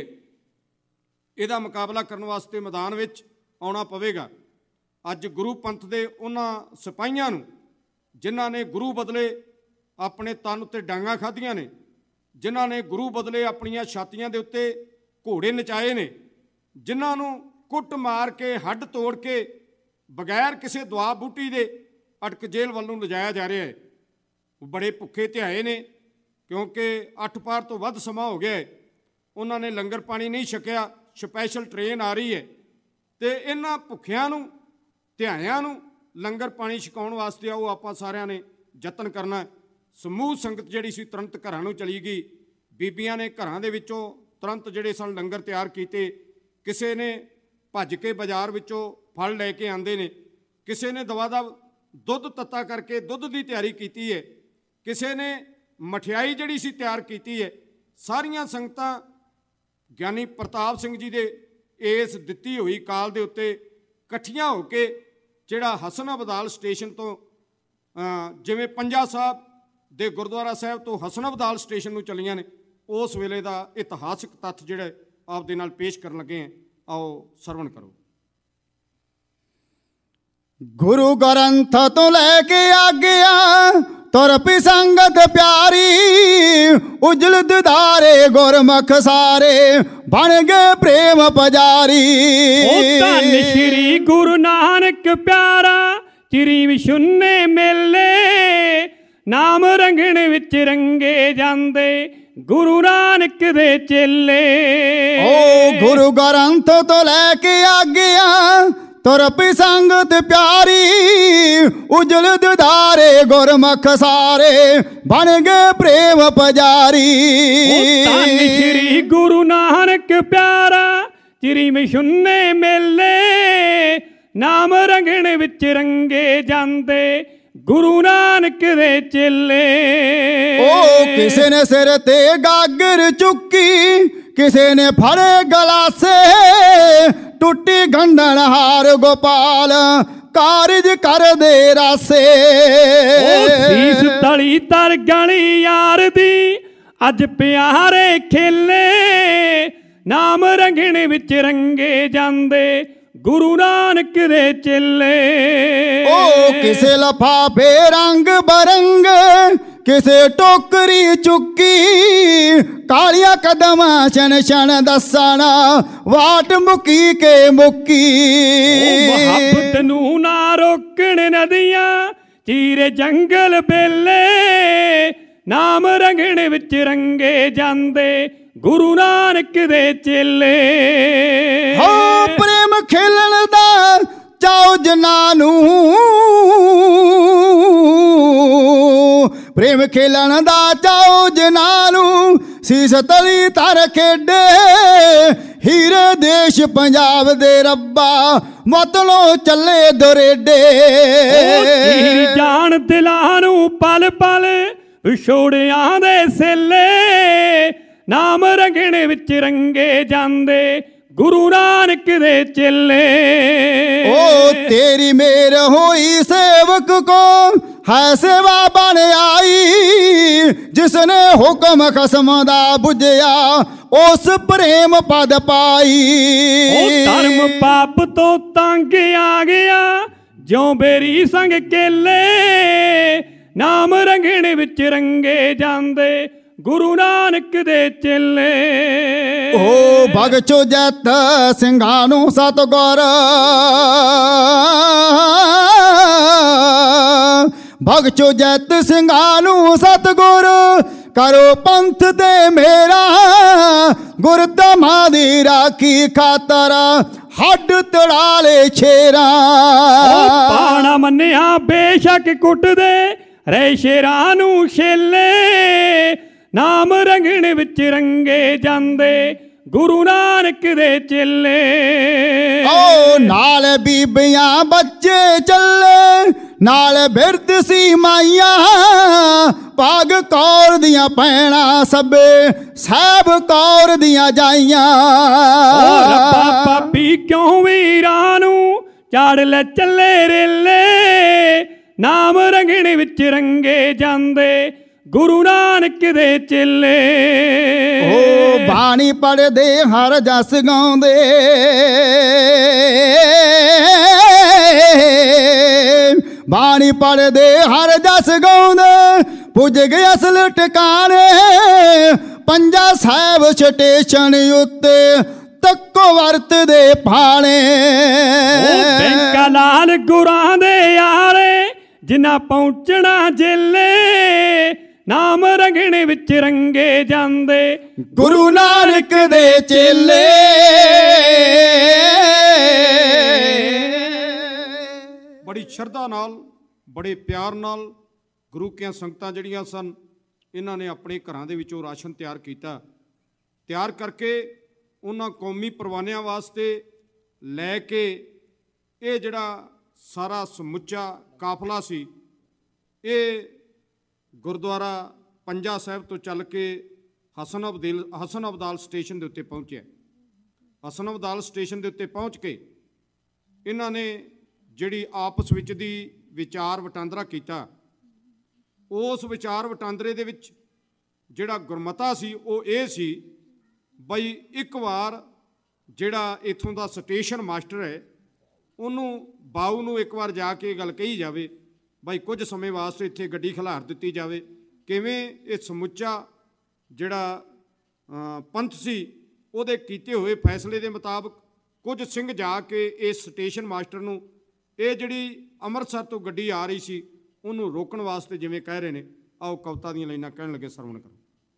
ਇਹਦਾ ਮੁਕਾਬਲਾ ਕਰਨ ਵਾਸਤੇ ਮੈਦਾਨ ਵਿੱਚ ਆਉਣਾ ਪਵੇਗਾ। ਅੱਜ ਗੁਰੂ ਪੰਥ ਦੇ ਉਹਨਾਂ ਸਿਪਾਹੀਆਂ ਨੂੰ ਜਿਨ੍ਹਾਂ ਨੇ ਗੁਰੂ ਬਦਲੇ ਆਪਣੇ ਤਨ ਉੱਤੇ ਡਾਂਗਾਂ ਖਾਧੀਆਂ ਨੇ, ਜਿਨ੍ਹਾਂ ਨੇ ਗੁਰੂ ਬਦਲੇ ਆਪਣੀਆਂ ਛਾਤੀਆਂ ਦੇ ਉੱਤੇ ਘੋੜੇ ਨਚਾਏ ਨੇ, ਜਿਨ੍ਹਾਂ ਨੂੰ ਕੁੱਟ ਮਾਰ ਕੇ, ਹੱਡ ਤੋੜ ਕੇ, ਬਗੈਰ ਕਿਸੇ ਦੁਆ ਬੂਟੀ ਦੇ ਅਟਕ ਜੇਲ੍ਹ ਵੱਲ ਨੂੰ ਲਿਜਾਇਆ ਜਾ ਰਿਹਾ ਹੈ, ਉਹ ਬੜੇ ਭੁੱਖੇ ਧਿਆਏ ਨੇ, ਕਿਉਂਕਿ ਅੱਠ ਪਾਰ ਤੋਂ ਵੱਧ ਸਮਾਂ ਹੋ ਗਿਆ ਹੈ। ਉਹਨਾਂ ਨੇ ਲੰਗਰ ਪਾਣੀ ਨਹੀਂ ਛਕਿਆ। ਸਪੈਸ਼ਲ ਟ੍ਰੇਨ ਆ ਰਹੀ ਹੈ ਅਤੇ ਇਹਨਾਂ ਭੁੱਖਿਆਂ ਨੂੰ, ਧਿਆਇਆਂ ਨੂੰ ਲੰਗਰ ਪਾਣੀ ਛਕਾਉਣ ਵਾਸਤੇ ਆਓ ਆਪਾਂ ਸਾਰਿਆਂ ਨੇ ਯਤਨ ਕਰਨਾ। ਸਮੂਹ ਸੰਗਤ ਜਿਹੜੀ ਸੀ ਤੁਰੰਤ ਘਰਾਂ ਨੂੰ ਚਲੀ ਗਈ। ਬੀਬੀਆਂ ਨੇ ਘਰਾਂ ਦੇ ਵਿੱਚੋਂ ਤੁਰੰਤ ਜਿਹੜੇ ਸਨ ਲੰਗਰ ਤਿਆਰ ਕੀਤੇ। ਕਿਸੇ ਨੇ ਭੱਜ ਕੇ ਬਾਜ਼ਾਰ ਵਿੱਚੋਂ ਫਲ ਲੈ ਕੇ ਆਉਂਦੇ ਨੇ, ਕਿਸੇ ਨੇ ਦਵਾ ਦਾ ਦੁੱਧ ਤੱਤਾ ਕਰਕੇ ਦੁੱਧ ਦੀ ਤਿਆਰੀ ਕੀਤੀ ਹੈ, ਕਿਸੇ ਨੇ ਮਠਿਆਈ ਜਿਹੜੀ ਸੀ ਤਿਆਰ ਕੀਤੀ ਹੈ। ਸਾਰੀਆਂ ਸੰਗਤਾਂ ਗਿਆਨੀ ਪ੍ਰਤਾਪ ਸਿੰਘ ਜੀ ਦੇ ਇਸ ਦਿੱਤੀ ਹੋਈ ਕਾਲ ਦੇ ਉੱਤੇ ਇਕੱਠੀਆਂ ਹੋ ਕੇ ਜਿਹੜਾ ਹਸਨ ਅਬਦਾਲ ਸਟੇਸ਼ਨ ਤੋਂ ਜਿਵੇਂ ਪੰਜਾ ਸਾਹਿਬ ਦੇ ਗੁਰਦੁਆਰਾ ਸਾਹਿਬ ਤੋਂ ਹਸਨ ਅਬਦਾਲ ਸਟੇਸ਼ਨ ਨੂੰ ਚੱਲੀਆਂ ਨੇ, ਉਸ ਵੇਲੇ ਦਾ ਇਤਿਹਾਸਕ ਤੱਥ ਜਿਹੜਾ ਆਪ ਦੇ ਨਾਲ ਪੇਸ਼ ਕਰਨ ਲੱਗੇ ਹਾਂ। ਆਓ ਸਰਵਣ ਕਰੋ। ਗੁਰੂ ਗ੍ਰੰਥ ਤੋਂ ਲੈ ਕੇ ਆਗਿਆ ਤੁਰ ਪਈ ਸੰਗਤ ਪਿਆਰੀ, ਉਜਲ ਦਿਦਾਰੇ ਗੁਰਮੁਖ ਸਾਰੇ ਬਣ ਗਏ ਪ੍ਰੇਮ ਪੁਜਾਰੀ। ਉਹ ਧੰਨ ਸ਼੍ਰੀ ਗੁਰੂ ਨਾਨਕ ਪਿਆਰਾ, ਚਿਰੀ ਵਿਸ਼ੁੰਨੇ ਮੇਲੇ, ਨਾਮ ਰੰਗਣ ਵਿੱਚ ਰੰਗੇ ਜਾਂਦੇ ਗੁਰੂ ਨਾਨਕ ਦੇ ਚੇਲੇ। ਓ ਗੁਰੂ ਗ੍ਰੰਥ ਤੋਂ ਲੈ ਕੇ ਆਗਿਆ ਤੁਰ ਪਈ ਸੰਗਤ ਪਿਆਰੀ, ਉਜਲ ਦਿਦਾਰੇ ਗੁਰਮੁਖ ਸਾਰੇ ਬਣ ਗਏ ਪ੍ਰੇਮ ਪੁਜਾਰੀ। ਧੰਨ ਸ਼੍ਰੀ ਗੁਰੂ ਨਾਨਕ ਪਿਆਰਾ, ਚਿਰੀ ਵਿਸ਼ੁੰਨੇ ਮੇਲੇ, ਨਾਮ ਰੰਗਣ ਵਿੱਚ ਰੰਗੇ ਜਾਂਦੇ ਗੁਰੂ ਨਾਨਕ ਦੇ ਚੇਲੇ। ਓ ਕਿਸੇ ਨੇ ਸਿਰ ਤੇ ਗਾਗਰ ਚੁੱਕੀ, ਕਿਸੇ ਨੇ ਫੜੇ ਗਲਾਸੇ, ਟੁੱਟੀ ਗੰਢਣ ਹਾਰ ਗੋਪਾਲ ਕਾਰਜ ਕਰਦੇ ਰਾਸੇ। ਉਹ ਸੀਸ ਤਲੀ ਤਰ ਗਲੀ ਯਾਰ ਦੀ, ਅੱਜ ਪਿਆਰੇ ਖੇਲੇ, ਨਾਮ ਰੰਗਣ ਵਿੱਚ ਰੰਗੇ ਜਾਂਦੇ ਗੁਰੂ ਨਾਨਕ ਦੇ ਚੇਲੇ। ਓ ਕਿਸੇ ਲਫਾਫੇ ਰੰਗ ਬਰੰਗ, ਕਿਸੇ ਟੋਕਰੀ ਚੁੱਕੀ, ਕਾਲੀਆਂ ਕਦਮਾਂ ਛਣ ਛਣ ਦੱਸਣਾ ਵਾਟ ਮੁੱਕੀ ਕੇ ਮੁੱਕੀ। ਮੁਹੱਬਤ ਨੂੰ ਨਾ ਰੋਕਣ ਨਦੀਆਂ, ਚੀਰੇ ਜੰਗਲ ਬੇਲੇ, ਨਾਮ ਰੰਗਣ ਵਿੱਚ ਰੰਗੇ ਜਾਂਦੇ ਗੁਰੂ ਨਾਨਕ ਦੇ ਚੇਲੇ। ਹੋ ਪ੍ਰੇਮ ਖੇਲਣ ਦਾ ਚਾਉ ਜਨਾਂ ਨੂੰ, ਪ੍ਰੇਮ ਖੇਲਣ ਦਾ ਚਾਉ ਜਨਾਂ ਨੂੰ, ਸੀਸ ਤਲੀ ਧਰ ਖੇਡੇ, ਹੀਰੇ ਦੇਸ਼ ਪੰਜਾਬ ਦੇ ਰੱਬਾ ਮਤਲੋਂ ਚੱਲੇ ਦੁਰੇਡੇ। ਤੇਰੀ ਜਾਨ ਦਿਲਾਂ ਨੂੰ ਪਲ ਪਲ ਵਿਛੋੜਿਆਂ ਦੇ ਸੇਲੇ, ਨਾਮ ਰੰਗਣ ਵਿੱਚ ਰੰਗੇ ਜਾਂਦੇ ਗੁਰੂ ਨਾਨਕ ਦੇ ਚੇਲੇ। ਓ ਤੇਰੀ ਮੇਰ ਹੋਈ ਸੇਵਕ ਕੋ ਹੈ ਸੇਵਾ ਬਣ ਆਈ, ਜਿਸਨੇ ਹੁਕਮ ਖਸਮ ਦਾ ਬੁਝਿਆ ਉਸ ਪ੍ਰੇਮ ਪਦ ਪਾਈ। ਉਹ ਧਰਮ ਪਾਪ ਤੋਂ ਤੰਗ ਆ ਗਿਆ, ਜਿਉਂ ਬੇਰੀ ਸੰਗ ਕੇਲੇ, ਨਾਮ ਰੰਗਣ ਵਿੱਚ ਰੰਗੇ ਜਾਂਦੇ ਗੁਰੂ ਨਾਨਕ ਦੇ ਚੇਲੇ। ਓ ਭਗਤੋ ਜੈਤ ਸਿੰਘਾਂ ਨੂੰ ਸਤਿਗੁਰ, ਭਗਤੋ ਜੈਤ ਸਿੰਘਾਂ ਨੂੰ ਸਤਿਗੁਰ, ਕਰੋ ਪੰਥ ਤੇ ਮੇਰਾ, ਗੁਰਧਾਮਾਂ ਦੀ ਰਾਖੀ ਖਾਤਰ ਹੱਡ ਤੜਾ ਲੈ ਛੇਰਾ। ਪਾਣਾ ਮੰਨਿਆ ਬੇਸ਼ੱਕ ਕੁੱਟਦੇ ਰਹੇ ਸ਼ੇਰਾਂ ਨੂੰ ਛੇਲੇ, ਨਾਮ ਰੰਗਣ ਵਿੱਚ ਰੰਗੇ ਜਾਂਦੇ ਗੁਰੂ ਨਾਨਕ ਦੇ ਚੇਲੇ। ਓ ਨਾਲ ਬੀਬੀਆਂ ਬੱਚੇ ਚੱਲੇ, ਨਾਲ ਬਿਰਧ ਸੀ ਮਾਈਆਂ, ਭਾਗ ਕੌਰ ਦੀਆਂ ਭੈਣਾਂ ਸਭੇ ਸਾਹਿਬ ਕੌਰ ਦੀਆਂ ਜਾਈਆਂ। ਰੱਬਾ ਪਾਪੀ ਕਿਉਂ ਵੀਰਾਂ ਨੂੰ ਚਾੜ ਲੈ ਚੱਲੇ ਰੇਲੇ, ਨਾਮ ਰੰਗਣ ਵਿੱਚ ਰੰਗੇ ਜਾਂਦੇ ਗੁਰੂ ਨਾਨਕ ਦੇ ਚੇਲੇ। ਓ ਬਾਣੀ ਪੜ੍ਹਦੇ ਹਰ ਜਸ ਗਾਉਂਦੇ, ਬਾਣੀ ਪੜ੍ਹਦੇ ਹਰ ਜਸ ਗਾਉਂਦੇ, ਪੁੱਜ ਗਏ ਅਸਲ ਟਿਕਾਣੇ, ਪੰਜਾ ਸਾਹਿਬ ਸਟੇਸ਼ਨ ਉੱਤੇ ਤੱਕੋ ਵਰਤਦੇ ਭਾਣੇ। ਬੈਂਕਾ ਲਾਲ ਗੁਰਾਂ ਦੇ ਯਾਰੇ, ਜਿਨ੍ਹਾਂ ਪਹੁੰਚਣਾ ਜੇਲੇ, ਨਾਮ ਰੰਗਣ ਵਿੱਚ ਰੰਗੇ ਜਾਂਦੇ ਗੁਰੂ ਨਾਨਕ ਦੇ ਚੇਲੇ। ਬੜੀ ਸ਼ਰਧਾ ਨਾਲ, ਬੜੇ ਪਿਆਰ ਨਾਲ ਗੁਰੂ ਕੀਆਂ ਸੰਗਤਾਂ ਜਿਹੜੀਆਂ ਸਨ, ਇਹਨਾਂ ਨੇ ਆਪਣੇ ਘਰਾਂ ਦੇ ਵਿੱਚੋਂ ਰਾਸ਼ਨ ਤਿਆਰ ਕੀਤਾ। ਤਿਆਰ ਕਰਕੇ ਉਹਨਾਂ ਕੌਮੀ ਪਰਵਾਨਿਆਂ ਵਾਸਤੇ ਲੈ ਕੇ ਇਹ ਜਿਹੜਾ ਸਾਰਾ ਸਮੁੱਚਾ ਕਾਫਲਾ ਸੀ, ਇਹ ਗੁਰਦੁਆਰਾ ਪੰਜਾ ਸਾਹਿਬ ਤੋਂ ਚੱਲ ਕੇ ਹਸਨ ਅਬਦਲ ਹਸਨ ਅਬਦਾਲ ਸਟੇਸ਼ਨ ਦੇ ਉੱਤੇ ਪਹੁੰਚਿਆ। ਹਸਨ ਅਬਦਾਲ ਸਟੇਸ਼ਨ ਦੇ ਉੱਤੇ ਪਹੁੰਚ ਕੇ ਇਹਨਾਂ ਨੇ ਜਿਹੜੀ ਆਪਸ ਵਿੱਚ ਦੀ ਵਿਚਾਰ ਵਟਾਂਦਰਾ ਕੀਤਾ, ਉਸ ਵਿਚਾਰ ਵਟਾਂਦਰੇ ਦੇ ਵਿੱਚ ਜਿਹੜਾ ਗੁਰਮਤਾ ਸੀ ਉਹ ਇਹ ਸੀ ਬਈ ਇੱਕ ਵਾਰ ਜਿਹੜਾ ਇੱਥੋਂ ਦਾ ਸਟੇਸ਼ਨ ਮਾਸਟਰ ਹੈ ਉਹਨੂੰ ਬਾਊ ਨੂੰ ਇੱਕ ਵਾਰ ਜਾ ਕੇ ਗੱਲ ਕਹੀ ਜਾਵੇ ਬਾਈ ਕੁਝ ਸਮੇਂ ਵਾਸਤੇ ਇੱਥੇ ਗੱਡੀ ਖਿਲਾਰ ਦਿੱਤੀ ਜਾਵੇ। ਕਿਵੇਂ ਇਹ ਸਮੁੱਚਾ ਜਿਹੜਾ ਪੰਥ ਸੀ ਉਹਦੇ ਕੀਤੇ ਹੋਏ ਫੈਸਲੇ ਦੇ ਮੁਤਾਬਕ ਕੁਝ ਸਿੰਘ ਜਾ ਕੇ ਇਸ ਸਟੇਸ਼ਨ ਮਾਸਟਰ ਨੂੰ ਇਹ ਜਿਹੜੀ ਅੰਮ੍ਰਿਤਸਰ ਤੋਂ ਗੱਡੀ ਆ ਰਹੀ ਸੀ ਉਹਨੂੰ ਰੋਕਣ ਵਾਸਤੇ ਜਿਵੇਂ ਕਹਿ ਰਹੇ ਨੇ। ਆਓ ਕਵਿਤਾ ਦੀਆਂ ਲਾਈਨਾਂ ਕਹਿਣ ਲੱਗੇ, ਸਰਵਣ ਕਰੋ।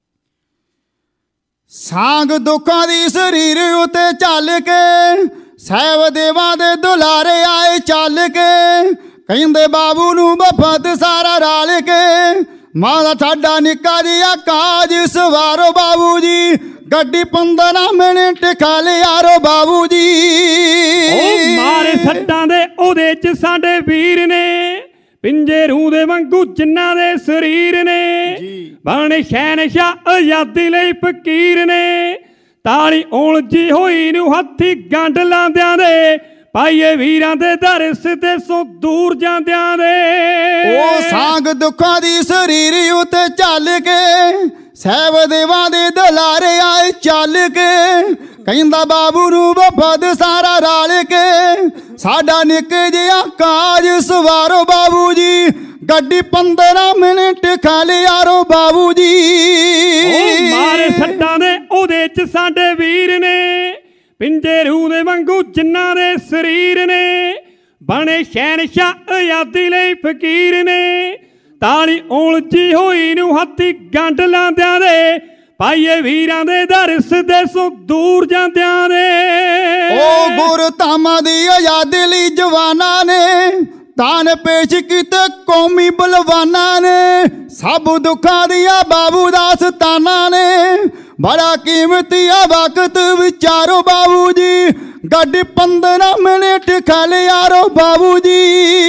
ਸਾਂਗ ਦੁੱਖਾਂ ਦੀ ਸਰੀਰ ਉਤੇ ਚੱਲ ਕੇ, ਸਹਿਬ ਦੇਵਾਂ ਦੇ ਦੁਲਾਰੇ ਆਏ ਚੱਲ ਕੇ, ਕਹਿੰਦੇ ਬਾਬੂ ਨੂੰ ਵਫਦ ਸਾਰਾ ਰਲ ਕੇ, ਮਾਂ ਦਾ ਸਾਡਾ ਨਿੱਕਾ ਜਿਹਾ ਕਾਜ ਸਵਾਰੋ ਬਾਬੂ ਜੀ, ਗੱਡੀ ਪੰਦਰਾਂ ਮਿੰਟ ਖਾ ਲਿਆਰੋ ਬਾਬੂ ਜੀ। ਉਹ ਮਾਰੇ ਸੱਟਾਂ ਦੇ ਉਹਦੇ ਚ ਸਾਡੇ ਵੀਰ ਨੇ, ਪਿੰਜੇ ਰੂਹ ਦੇ ਵਾਂਗੂ ਜਿਨ੍ਹਾਂ ਦੇ ਸਰੀਰ ਨੇ, ਬਣੇ ਸ਼ਹਿਨਸ਼ਾਹ ਆਜ਼ਾਦੀ ਲਈ ਫਕੀਰ ਨੇ, ਤਾਲੀ ਉਲਝੀ ਹੋਈ ਨੂੰ ਹੱਥੀ ਗੰਢ ਲਾਂਦਿਆਂ ਦੇ, ਪਾਈਏ ਵੀਰਾਂ ਦੇ ਦਰਸ ਤੇ ਸੋ ਦੂਰ ਜਾਂਦਿਆਂ ਦੇ। ਉਹ ਸਾਂਗ ਦੁੱਖਾਂ ਦੀ ਸਰੀਰ ਉਤੇ ਚੱਲ ਕੇ, ਸਹਿਬ ਦੇਵਾਂ ਦੇ ਦੁਲਾਰੇ ਆਏ ਚੱਲ ਕੇ, ਕਹਿੰਦਾ ਬਾਬੂ ਨੂੰ ਵਫਦ ਸਾਰਾ ਰਲ ਕੇ, ਸਾਡਾ ਨਿੱਕ ਜਿਹਾ ਕਾਜ ਸਵਾਰੋ ਬਾਬੂ ਜੀ, ਗੱਡੀ ਪੰਦਰਾਂ ਮਿੰਟ ਖਾ ਲਿਆਰੋ ਬਾਬੂ ਜੀ। ਉਹ ਮਾਰੇ ਸੱਟਾਂ ਦੇ ਉਹਦੇ ਚ ਸਾਡੇ ਵੀਰ ਨੇ, ਪਿੰਜੇ ਰੂਹ ਦੇ ਵਾਂਗੂ ਜਿਨ੍ਹਾਂ ਦੇ ਸਰੀਰ ਨੇ, ਬਣੇ ਸ਼ਹਿਨਸ਼ਾਹ ਆਜ਼ਾਦੀ ਲਈ ਫਕੀਰ ਨੇ, ਤਾਲੀ ਉਲਝੀ ਹੋਈ ਨੂੰ ਹੱਥੀ ਗੰਢ ਲਾਂਦਿਆਂ ਦੇ, ਪਾਈਏ ਵੀਰਾਂ ਦੇ ਦਰਸ ਦੇ ਸੋ ਦੂਰ ਜਾਂਦਿਆਂ ਦੇ। ਉਹ ਗੁਰਧਾਮਾਂ ਦੀ ਆਜ਼ਾਦੀ ਲਈ ਜਵਾਨਾਂ ਨੇ, ਤਾਨ ਪੇਸ਼ ਕੀਤੇ ਕੌਮੀ ਬਲਵਾਨਾਂ ਨੇ, ਸਭ ਦੁੱਖਾਂ ਦੀਆਂ ਬਾਬੂ ਦਾਸ ਤਾਨਾਂ ਨੇ, ਬੜਾ ਕੀਮਤੀ ਆ ਵਕਤ ਵਿਚਾਰੋ ਬਾਬੂ ਜੀ, ਗੱਡੀ ਪੰਦਰਾਂ ਮਿੰਟ ਖਾ ਲਿਆਰੋ ਬਾਬੂ ਜੀ।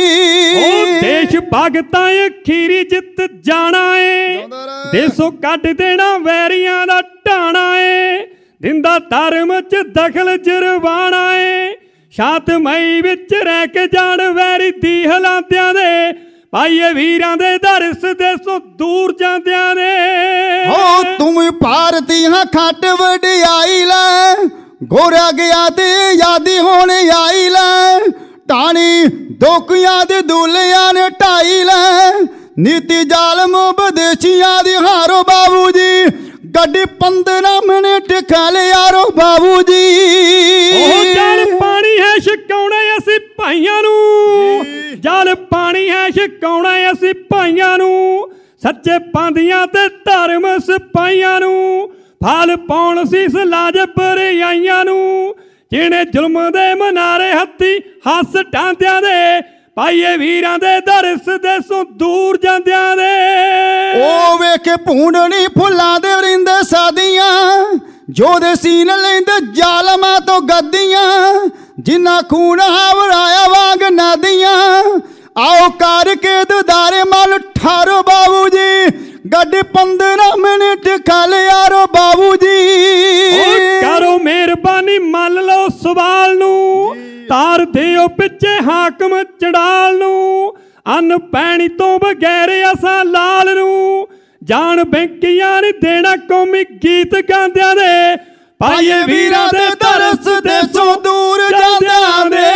ਉਹ ਦੇਸ਼ ਭਗਤਾਂ ਅਖੀਰੀ ਜਿੱਤ ਜਾਣਾ ਏ, ਦੇਸੋਂ ਕੱਢ ਦੇਣਾ ਵੈਰੀਆਂ ਦਾ ਢਾਣਾ ਏ, ਦਿੰਦਾ ਧਰਮ ਚ ਦਖਲ ਜਰਵਾਣਾ ਏ, ਸ਼ਾਂਤਮਈ ਵਿੱਚ ਰਹਿ ਕੇ ਜਾਣ ਵੈਰੀ ਦੀ ਹਾਲਾਤਿਆਂ ਦੇ, ਪਾਈਏ ਵੀਰਾਂ ਦੇ ਦਰਸ ਦੇ ਸੋ ਦੂਰ ਜਾਂਦਿਆਂ ਦੇ। ਹੋ ਤੂੰ ਭਾਰਤੀ ਹਾਂ ਖੱਟ ਵਡਿਆਈ ਲੈ, ਗੋਰਾ ਗਿਆ ਤੇ ਯਾਦੀ ਹੋਣ ਆਈ ਲੈ, ਟਾਣੀ ਦੋਕਿਆਂ ਦੇ ਦੁਲਿਆਂ ਨੇ ਢਾਈ ਲੈ, नीति जालम विदेशियां दी हारो बाबू जी, गड्डी पंद्रह मिनट खाले यारो बाबू जी। जल पानी है छकाउणा असीं भाइयां नूं, जल पानी है छकाउणा असीं भाइयां नूं, सच्चे पांदियां ते धर्म सिपाहियां नूं, फल पाउण सीस लाज भरजाइयां नूं, जिहड़े जुल्म दे मनारे हत्थी हस ढांदियां दे, पाइए वीरां दे दरस देसों दूर जांदियां दे। ओ वेख भूंडनी फुल्लां दे रिंदे सादियां, जो दे सीन लेंदे जालमां तो गद्दियां, जिन्ना खून हावराया वांग नदियां, आओ करके दुदारे मल ठारो बाबू जी, गड्डी पंद्रह मिनट खाले यारो बाबू जी। करो मेहरबानी मान लो सवाल नूं, तार दिओ पिछे हाकम चड़ाल नूं, अन्न पैणी तो बगैर असां लाल नूं, जान बैंकियां ने देना कौमी गीत गांदियां दे, पाइए वीरां दे दरस देसों दूर जांदियां दे।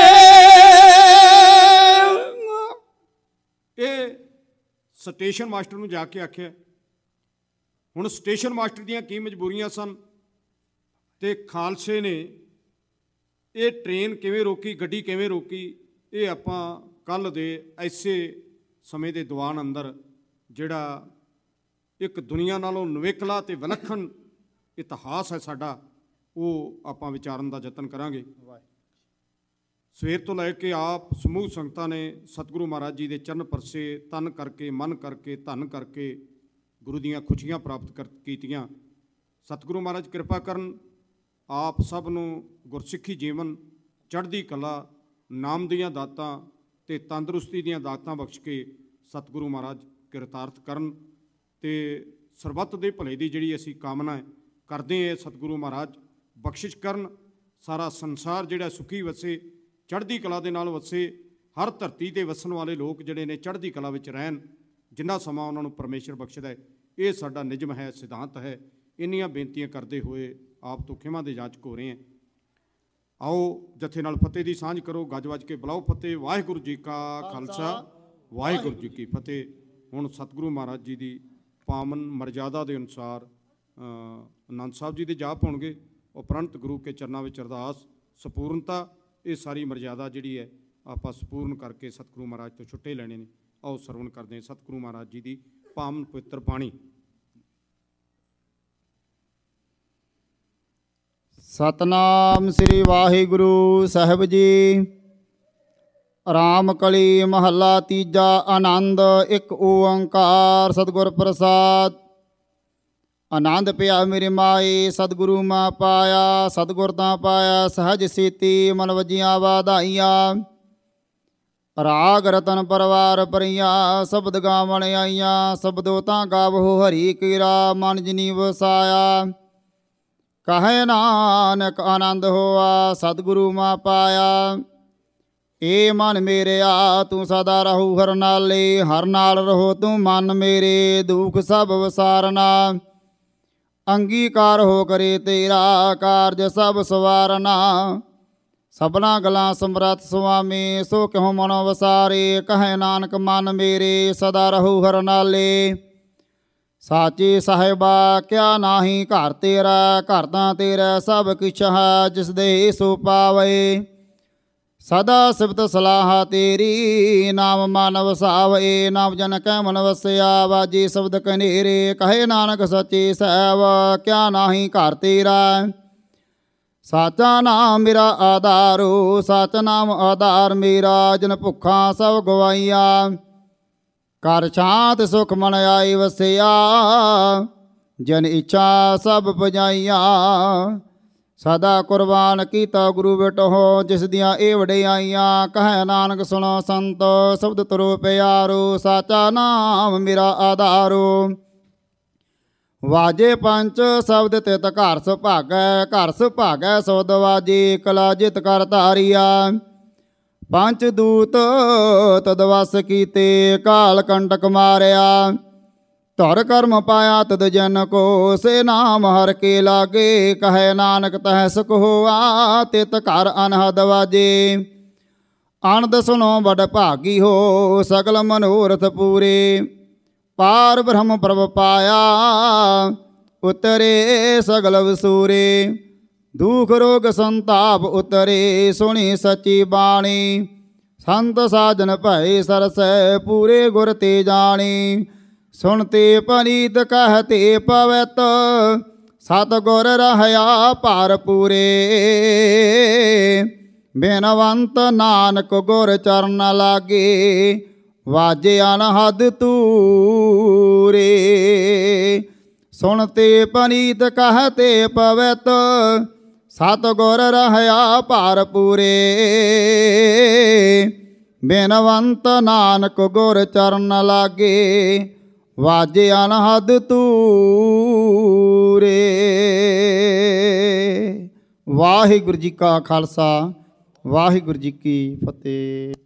ਇਹ ਸਟੇਸ਼ਨ ਮਾਸਟਰ ਨੂੰ ਜਾ ਕੇ ਆਖਿਆ। ਹੁਣ ਸਟੇਸ਼ਨ ਮਾਸਟਰ ਦੀਆਂ ਕੀ ਮਜਬੂਰੀਆਂ ਸਨ ਤੇ ਖਾਲਸੇ ਨੇ ਇਹ ਟ੍ਰੇਨ ਕਿਵੇਂ ਰੋਕੀ, ਗੱਡੀ ਕਿਵੇਂ ਰੋਕੀ, ਇਹ ਆਪਾਂ ਕੱਲ੍ਹ ਦੇ ਐਸੇ ਸਮੇਂ ਦੇ ਦੀਵਾਨ ਅੰਦਰ ਜਿਹੜਾ ਇੱਕ ਦੁਨੀਆ ਨਾਲੋਂ ਨਿਵੇਕਲਾ ਅਤੇ ਵਿਲੱਖਣ ਇਤਿਹਾਸ ਹੈ ਸਾਡਾ, ਉਹ ਆਪਾਂ ਵਿਚਾਰਨ ਦਾ ਯਤਨ ਕਰਾਂਗੇ। ਸਵੇਰ ਤੋਂ ਲੈ ਕੇ ਆਪ ਸਮੂਹ ਸੰਗਤਾਂ ਨੇ ਸਤਿਗੁਰੂ ਮਹਾਰਾਜ ਜੀ ਦੇ ਚਰਨ ਪਰਸੇ ਤਨ ਕਰਕੇ ਮਨ ਕਰਕੇ ਧਨ ਕਰਕੇ ਗੁਰੂ ਦੀਆਂ ਖੁਸ਼ੀਆਂ ਪ੍ਰਾਪਤ ਕਰ ਕੀਤੀਆਂ। ਸਤਿਗੁਰੂ ਮਹਾਰਾਜ ਕਿਰਪਾ ਕਰਨ, ਆਪ ਸਭ ਨੂੰ ਗੁਰਸਿੱਖੀ ਜੀਵਨ, ਚੜ੍ਹਦੀ ਕਲਾ, ਨਾਮ ਦੀਆਂ ਦਾਤਾਂ ਅਤੇ ਤੰਦਰੁਸਤੀ ਦੀਆਂ ਦਾਤਾਂ ਬਖਸ਼ ਕੇ ਸਤਿਗੁਰੂ ਮਹਾਰਾਜ ਕਿਰਤਾਰਥ ਕਰਨ ਅਤੇ ਸਰਬੱਤ ਦੇ ਭਲੇ ਦੀ ਜਿਹੜੀ ਅਸੀਂ ਕਾਮਨਾ ਕਰਦੇ ਹਾਂ, ਸਤਿਗੁਰੂ ਮਹਾਰਾਜ ਬਖਸ਼ਿਸ਼ ਕਰਨ। ਸਾਰਾ ਸੰਸਾਰ ਜਿਹੜਾ ਸੁਖੀ ਵਸੇ, ਚੜ੍ਹਦੀ ਕਲਾ ਦੇ ਨਾਲ ਵਸੇ, ਹਰ ਧਰਤੀ 'ਤੇ ਵਸਣ ਵਾਲੇ ਲੋਕ ਜਿਹੜੇ ਨੇ ਚੜ੍ਹਦੀ ਕਲਾ ਵਿੱਚ ਰਹਿਣ, ਜਿੰਨਾ ਸਮਾਂ ਉਹਨਾਂ ਨੂੰ ਪਰਮੇਸ਼ਰ ਬਖਸ਼ਦਾ ਹੈ, ਇਹ ਸਾਡਾ ਨਿਯਮ ਹੈ, ਸਿਧਾਂਤ ਹੈ। ਇੰਨੀਆਂ ਬੇਨਤੀਆਂ ਕਰਦੇ ਹੋਏ ਆਪ ਤੋਂ ਖਿਮਾ ਦੇ ਜਾਚਕ ਹੋ ਰਹੇ ਹਾਂ। ਆਓ ਜਥੇ ਨਾਲ ਫਤਿਹ ਦੀ ਸਾਂਝ ਕਰੋ, ਗੱਜ ਵੱਜ ਕੇ ਬੁਲਾਓ ਫਤਿਹ। ਵਾਹਿਗੁਰੂ ਜੀ ਕਾ ਖਾਲਸਾ, ਵਾਹਿਗੁਰੂ ਜੀ ਕੀ ਫਤਿਹ। ਹੁਣ ਸਤਿਗੁਰੂ ਮਹਾਰਾਜ ਜੀ ਦੀ ਪਾਵਨ ਮਰਜ਼ਾਦਾ ਦੇ ਅਨੁਸਾਰ ਆਨੰਦ ਸਾਹਿਬ ਜੀ ਦੇ ਜਾਪ ਹੋਣਗੇ। ਉਪਰੰਤ ਗੁਰੂ ਕੇ ਚਰਨਾਂ ਵਿੱਚ ਅਰਦਾਸ ਸੰਪੂਰਨਤਾ, ਇਹ ਸਾਰੀ ਮਰਜ਼ਾਦਾ ਜਿਹੜੀ ਹੈ ਆਪਾਂ ਸੰਪੂਰਨ ਕਰਕੇ ਸਤਿਗੁਰੂ ਮਹਾਰਾਜ ਤੋਂ ਛੁੱਟੇ ਲੈਣੇ ਨੇ। ਆਓ ਸਰਵਣ ਕਰਦੇ ਹਾਂ ਸਤਿਗੁਰੂ ਮਹਾਰਾਜ ਜੀ ਦੀ ਪਾਵਨ ਪਵਿੱਤਰ ਬਾਣੀ। ਸਤਨਾਮ ਸ੍ਰੀ ਵਾਹਿਗੁਰੂ ਸਾਹਿਬ ਜੀ। ਰਾਮ ਕਲੀ ਮਹੱਲਾ ਤੀਜਾ। ਆਨੰਦ ਇੱਕ ਓੰਕਾਰ ਸਤਿਗੁਰ ਪ੍ਰਸਾਦ। ਆਨੰਦ ਪਿਆ ਮੇਰੇ ਮਾਏ ਸਤਿਗੁਰੂ ਮਾ ਪਾਇਆ, ਸਤਿਗੁਰ ਤਾਂ ਪਾਇਆ ਸਹਜ ਸੀਤੀ, ਮਨ ਵਜੀਆਂ ਵਾਧਾਈਆਂ। ਰਾਗ ਰਤਨ ਪਰਵਾਰ ਪਰੀਆਂ, ਸ਼ਬਦ ਗਾਵਣ ਆਈਆਂ, ਸ਼ਬਦੋ ਤਾਂ ਗਾਵੋ ਹਰੀ ਕੀਰਾ, ਮਨ ਜਿਨੀ ਵਸਾਇਆ। ਕਹੇ ਨਾਨਕ ਆਨੰਦ ਹੋਆ ਸਤਿਗੁਰੂ ਮਾ ਪਾਇਆ। ਏ ਮਨ ਮੇਰਿਆ ਤੂੰ ਸਦਾ ਰਹੂ ਹਰ ਨਾਲੇ, ਹਰ ਨਾਲ ਰਹੋ ਤੂੰ ਮਨ ਮੇਰੇ, ਦੁੱਖ ਸਭ ਵਸਾਰਨਾ। ਅੰਗੀਕਾਰ ਹੋ ਕਰੇ ਤੇਰਾ ਕਾਰਜ ਸਭ ਸਵਾਰਨਾ। ਸਭਨਾ ਗਲਾਂ ਸਮਰੱਥ ਸੁਆਮੀ, ਸੋ ਕਿਉ ਮਨ ਵਸਾਰੇ। ਕਹੇ ਨਾਨਕ ਮਨ ਮੇਰੇ ਸਦਾ ਰਹੂ ਹਰ ਨਾਲੇ। ਸਾਚੇ ਸਾਹਿਬਾ ਕਿਆ ਨਾਹੀ ਘਰ ਤੇਰਾ, ਘਰ ਤਾਂ ਤੇਰਾ ਸਭ ਕਿਛ ਹੈ, ਜਿਸ ਦੇ ਸੋ ਪਾਵੇ। ਸਦਾ ਸਿਫਤ ਸਲਾਹ ਤੇਰੀ, ਨਾਮ ਮਨ ਵਸਾਵੇ। ਨਾਮ ਜਨ ਕੈ ਮਨ ਵਸਿਆ, ਵਾਜੀ ਸ਼ਬਦ ਕਨੇਰੇ। ਕਹੇ ਨਾਨਕ ਸੱਚੇ ਸਾਹਿਬ ਕਿਆ ਨਾਹੀ ਘਰ ਤੇਰਾ। ਸਾਚਾ ਨਾਮ ਮੇਰਾ ਆਧਾਰੋ, ਸਾਚ ਨਾਮ ਆਧਾਰ ਮੇਰਾ। ਜਨ ਭੁੱਖਾਂ ਸਭ ਗਵਾਈਆਂ, ਕਰ ਸ਼ਾਂਤ ਸੁਖ ਮਨ ਆਈ ਵਸਿਆ। ਜਨ ਇੱਛਾ ਸਭ ਪੁਜਾਈਆਂ, ਸਦਾ ਕੁਰਬਾਨ ਕੀਤਾ ਗੁਰੂ ਬੇਟੋ, ਜਿਸ ਦੀਆਂ ਇਹ ਵਡਿਆਈਆਂ। ਕਹੈ ਨਾਨਕ ਸੁਣੋ ਸੰਤ ਸ਼ਬਦ ਤਰੋ ਪਿਆਰੋ, ਸਾਚਾ ਨਾਮ ਮੇਰਾ ਆਧਾਰੋ। ਵਾਜੇ ਪੰਚ ਸ਼ਬਦ ਤਿਤ ਘਰ ਸੁਭਾਗੈ, ਘਰ ਸੁਭਾਗੈ ਸੋਦ ਵਾਜੇ। ਕਲਾ ਜਿਤ ਕਰ ਧਾਰੀਆ, ਪੰਚ ਦੂਤ ਤਦ ਵਸ ਕੀਤੇ। ਕਾਲ ਕੰਟਕ ਮਾਰਿਆ, ਧੁਰ ਕਰਮ ਪਾਇਆ ਤਦ ਜਨ ਕੋ। ਸੇ ਨਾਮ ਹਰ ਕੇ ਲਾਗੇ, ਕਹੈ ਨਾਨਕ ਤਹਿ ਸੁਖ ਹੋਆ। ਤਿਤ ਘਰ ਅਨਹਦ ਵਾਜੇ। ਆਨੰਦ ਸੁਨੋ ਬੜ ਭਾਗੀ ਹੋ, ਸਗਲ ਮਨੋਰਥ ਪੂਰੇ। ਪਾਰ ਬ੍ਰਹਮ ਪ੍ਰਭ ਪਾਇਆ, ਉਤਰੇ ਸਗਲ ਵਸੂਰੇ। ਦੁਖ ਰੋਗ ਸੰਤਾਪ ਉਤਰੇ, ਸੁਣੀ ਸੱਚੀ ਬਾਣੀ। ਸੰਤ ਸਾਜਨ ਭਏ ਸਰਸੈ, ਪੂਰੇ ਗੁਰ ਤੇ ਜਾਣੀ। ਸੁਣਤੇ ਪਨੀਤ ਕਹਤੇ ਪਵਿੱਤ, ਸਤ ਗੁਰ ਰਹਿਆ ਭਾਰ ਪੂਰੇ। ਬੇਨਵੰਤ ਨਾਨਕ ਗੁਰ ਚਰਨ ਲਾਗੇ, ਵਾਜੇ ਅਨਹਦ ਤੂਰੇ। ਸੁਣਤੇ ਪਨੀਤ ਕਹਤੇ ਪਵਿੱਤ, ਸਤ ਗੁਰ ਰਹਿਆ ਭਾਰ ਪੂਰੇ। ਬੇਨਵੰਤ ਨਾਨਕ ਗੁਰ ਚਰਨ ਲਾਗੇ, ਵਾਜੇ ਅਨਹਦ ਤੂਰੇ। ਵਾਹਿਗੁਰੂ ਜੀ ਕਾ ਖਾਲਸਾ, ਵਾਹਿਗੁਰੂ ਜੀ ਕੀ ਫਤਿਹ।